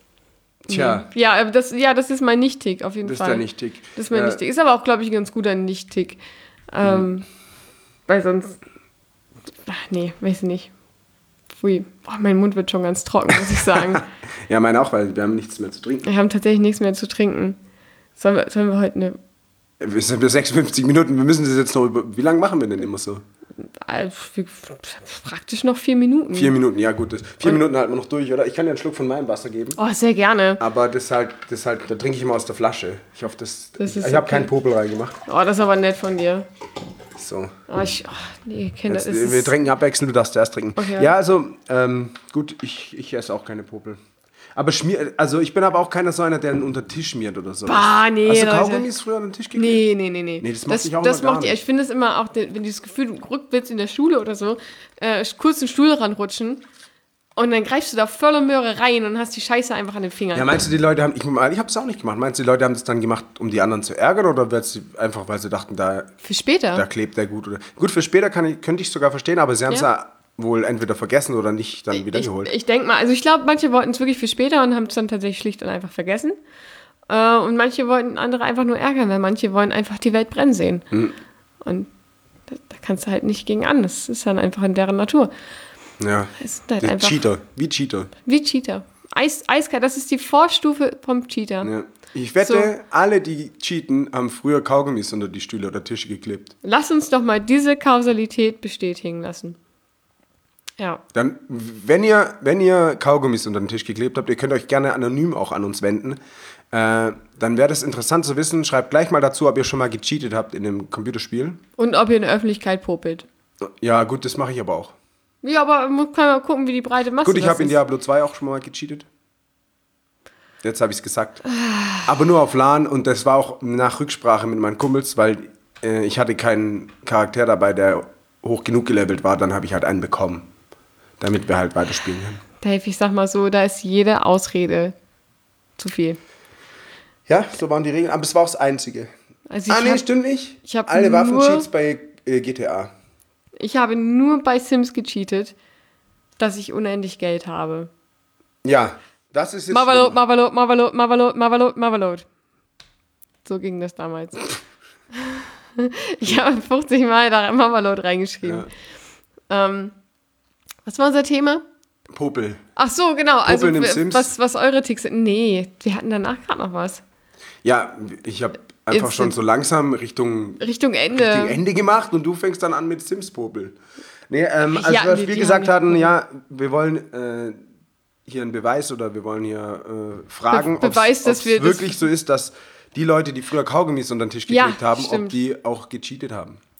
Tja, nee. Ja, aber das, ja, das ist mein Nicht-Tick, auf jeden das ist Fall. der Nicht-Tick. Das ist mein Ja. Nicht-Tick. Ist aber auch, glaube ich, ein ganz guter Nicht-Tick. Ähm, Mhm. Weil sonst. Ach, nee, weiß ich nicht. Pfui. Boah, mein Mund wird schon ganz trocken, muss ich sagen. Ja, meine auch, weil wir haben nichts mehr zu trinken. Wir haben tatsächlich nichts mehr zu trinken. Sollen wir, sollen wir heute eine. Wir sind bei sechsundfünfzig Minuten, wir müssen das jetzt noch über. Wie lange machen wir denn immer so? äh, Praktisch noch vier Minuten. Vier Minuten, ja gut. Das, vier Und- Minuten halten wir noch durch, oder? Ich kann dir einen Schluck von meinem Wasser geben. Oh, sehr gerne. Aber das halt, das halt, da trinke ich immer aus der Flasche. Ich hoffe, das. Das ich ist ich habe okay. keinen Popel reingemacht. Oh, das ist aber nett von dir. So. Oh, ich, oh, nee, Kinder, Jetzt, es wir ist, trinken abwechselnd, du darfst erst trinken. Okay. Ja, also, ähm, gut, ich, ich esse auch keine Popel. Aber schmier, also ich bin aber auch keiner so einer, der einen unter den Tisch schmiert oder so. Bah, nee, Hast du Leute. Kaugummis früher unter den Tisch gekriegt? Nee, nee, nee, nee. Nee, das mochte das, ich auch das immer gar mochte ich. nicht. Ich finde es immer auch, wenn dieses Gefühl, du rückwärts in der Schule oder so, äh, kurz den Stuhl ranrutschen und dann greifst du da voller Möhre rein und hast die Scheiße einfach an den Fingern. Ja, meinst du, die Leute haben, ich, ich habe es auch nicht gemacht, meinst du, die Leute haben das dann gemacht, um die anderen zu ärgern oder weil sie, einfach, weil sie dachten, da, Für später. da klebt der gut? Oder gut, für später kann ich, könnte ich sogar verstehen, aber sie haben es Ja. ja wohl entweder vergessen oder nicht dann wieder ich geholt. ich denke mal, also ich glaube, manche wollten es wirklich für später und haben es dann tatsächlich schlicht und einfach vergessen. Äh, und manche wollten andere einfach nur ärgern, weil manche wollen einfach die Welt brennen sehen. Hm. Und da, da kannst du halt nicht gegen an. Das ist dann einfach in deren Natur. Ja, Es sind halt die einfach Cheater, wie Cheater. wie Cheater. Eis, eiskalt, das ist die Vorstufe vom Cheater. Ja. Ich wette, So. alle, die cheaten, haben früher Kaugummis unter die Stühle oder Tische geklebt. Lass uns doch mal diese Kausalität bestätigen lassen. Ja. Dann, wenn ihr, wenn ihr Kaugummis unter den Tisch geklebt habt, ihr könnt euch gerne anonym auch an uns wenden. Äh, dann wäre das interessant zu wissen. Schreibt gleich mal dazu, ob ihr schon mal gecheatet habt in einem Computerspiel. Und ob ihr in der Öffentlichkeit popelt. Ja, gut, das mache ich aber auch. Ja, aber man kann mal gucken, wie die breite Masse Gut, ich das habe in ist. Diablo zwei auch schon mal gecheatet. Jetzt habe ich es gesagt. Aber nur auf LAN und das war auch nach Rücksprache mit meinen Kumpels, weil äh, ich hatte keinen Charakter dabei, der hoch genug gelevelt war. Dann habe ich halt einen bekommen, damit wir halt weiterspielen können. Dave, ich sag mal so, da ist jede Ausrede zu viel. Ja, so waren die Regeln, aber es war auch das Einzige. Also ich ah, nee, hab- stimmt nicht. ich hab Alle nur- Waffencheats bei äh, G T A. Ich habe nur bei Sims gecheatet, dass ich unendlich Geld habe. Ja, das ist jetzt Marvelot, schlimm. Marvelot, Marvelot, Marvelot, Marvelot, Marvelot. So ging das damals. Ich habe fünfzig Mal da Marvelot reingeschrieben. Ähm, was war unser Thema? Popel. Ach so, genau. Also Popeln im w- Sims. was, was eure Ticks sind. Nee, wir hatten danach gerade noch was. Ja, ich habe einfach Jetzt schon sind- so langsam Richtung, Richtung Ende. Richtung Ende gemacht und du fängst dann an mit Sims-Popel. Nee, ähm, also Ja, was die- wir die gesagt haben- hatten, ja, wir wollen äh, hier einen Beweis oder wir wollen hier äh, fragen, Be- Beweis, ob dass es wir das- wirklich so ist, dass die Leute, die früher Kaugummis unter den Tisch Ja, gekriegt haben, ob stimmt. die auch gecheatet haben.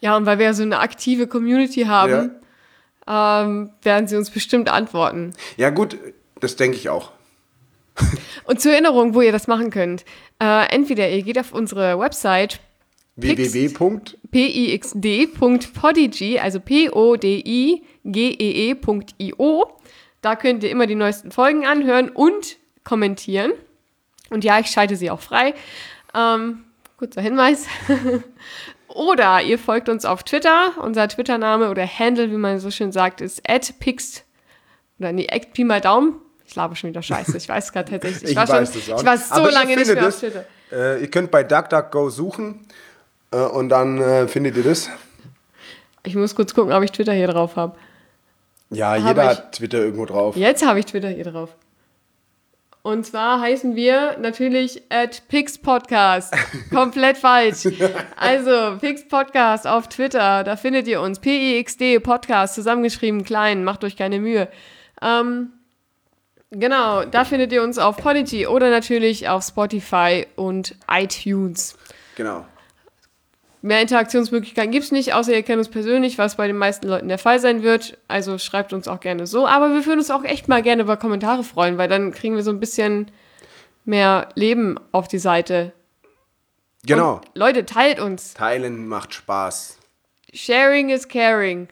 Ja, und weil wir ja so eine aktive Community haben, ja. ähm, werden sie uns bestimmt antworten. Ja gut, das denke ich auch. Und zur Erinnerung, wo ihr das machen könnt. Äh, entweder ihr geht auf unsere Website w w w punkt pixd punkt podigy, also P O D I G E E Punkt I O. Da könnt ihr immer die neuesten Folgen anhören und kommentieren. Und ja, ich schalte sie auch frei. Ähm, kurzer Hinweis. Oder ihr folgt uns auf Twitter. Unser Twitter-Name oder Handle, wie man so schön sagt, ist at pixt, oder nee, at Pi mal Daumen. Ich laber schon wieder Scheiße. Ich weiß gerade tatsächlich. Ich, ich war, weiß schon, das auch. ich war so Aber lange nicht mehr das, auf Twitter. Äh, ihr könnt bei DuckDuckGo suchen äh, und dann äh, findet ihr das. Ich muss kurz gucken, ob ich Twitter hier drauf habe. Ja, Hab jeder ich, hat Twitter irgendwo drauf. Jetzt habe ich Twitter hier drauf. Und zwar heißen wir natürlich at pixpodcast. Komplett falsch. Also, pixpodcast auf Twitter, da findet ihr uns. P I X D Podcast, zusammengeschrieben, klein, macht euch keine Mühe. Ähm, genau, da findet ihr uns auf Podigy oder natürlich auf Spotify und iTunes. Genau. Mehr Interaktionsmöglichkeiten gibt es nicht, außer ihr kennt uns persönlich, was bei den meisten Leuten der Fall sein wird. Also schreibt uns auch gerne so. Aber wir würden uns auch echt mal gerne über Kommentare freuen, weil dann kriegen wir so ein bisschen mehr Leben auf die Seite. Genau. Und Leute, teilt uns. Teilen macht Spaß. Sharing is caring.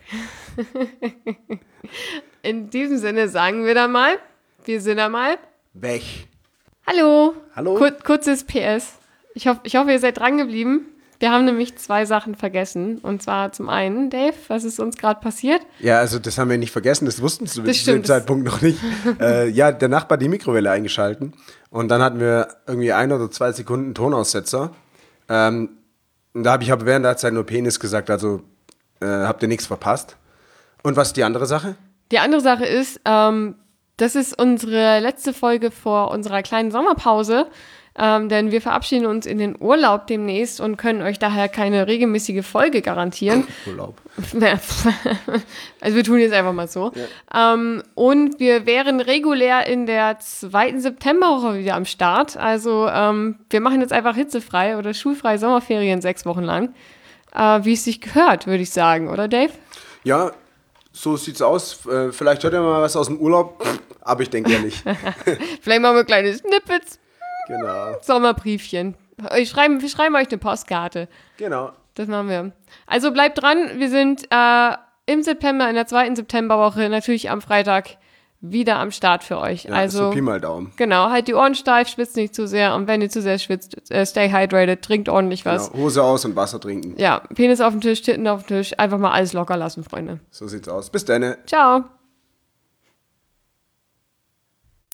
In diesem Sinne sagen wir dann mal, wir sind dann mal weg. Hallo. Hallo. Kur- kurzes P S. Ich, hoff, ich hoffe, ihr seid dran geblieben. Wir haben nämlich zwei Sachen vergessen. Und zwar zum einen, Dave, was ist uns gerade passiert? Ja, also das haben wir nicht vergessen, das wussten wir zu dem stimmt, Zeitpunkt noch nicht. äh, ja, der Nachbar hat die Mikrowelle eingeschalten und dann hatten wir irgendwie ein oder zwei Sekunden Tonaussetzer. Ähm, und da habe ich aber während der Zeit nur Penis gesagt, also äh, habt ihr nichts verpasst. Und was ist die andere Sache? Die andere Sache ist, ähm, das ist unsere letzte Folge vor unserer kleinen Sommerpause. Ähm, denn wir verabschieden uns in den Urlaub demnächst und können euch daher keine regelmäßige Folge garantieren. Urlaub. Also wir tun jetzt einfach mal so. Ja. Ähm, und wir wären regulär in der zweiten Septemberwoche wieder am Start. Also ähm, wir machen jetzt einfach hitzefrei oder schulfrei Sommerferien sechs Wochen lang. Äh, wie es sich gehört, würde ich sagen. Oder Dave? Ja, so sieht's aus. Äh, vielleicht hört ihr mal was aus dem Urlaub, aber ich denke ja nicht. Vielleicht machen wir kleine Snippets. Genau. Sommerbriefchen. Wir schreiben, wir schreiben euch eine Postkarte. Genau. Das machen wir. Also bleibt dran. Wir sind äh, im September, in der zweiten Septemberwoche, natürlich am Freitag wieder am Start für euch. Ja, also so Pi mal Daumen. Genau, halt die Ohren steif, schwitzt nicht zu sehr. Und wenn ihr zu sehr schwitzt, äh, stay hydrated, trinkt ordentlich was. Genau. Hose aus und Wasser trinken. Ja, Penis auf den Tisch, Titten auf den Tisch. Einfach mal alles locker lassen, Freunde. So sieht's aus. Bis dann. Ciao.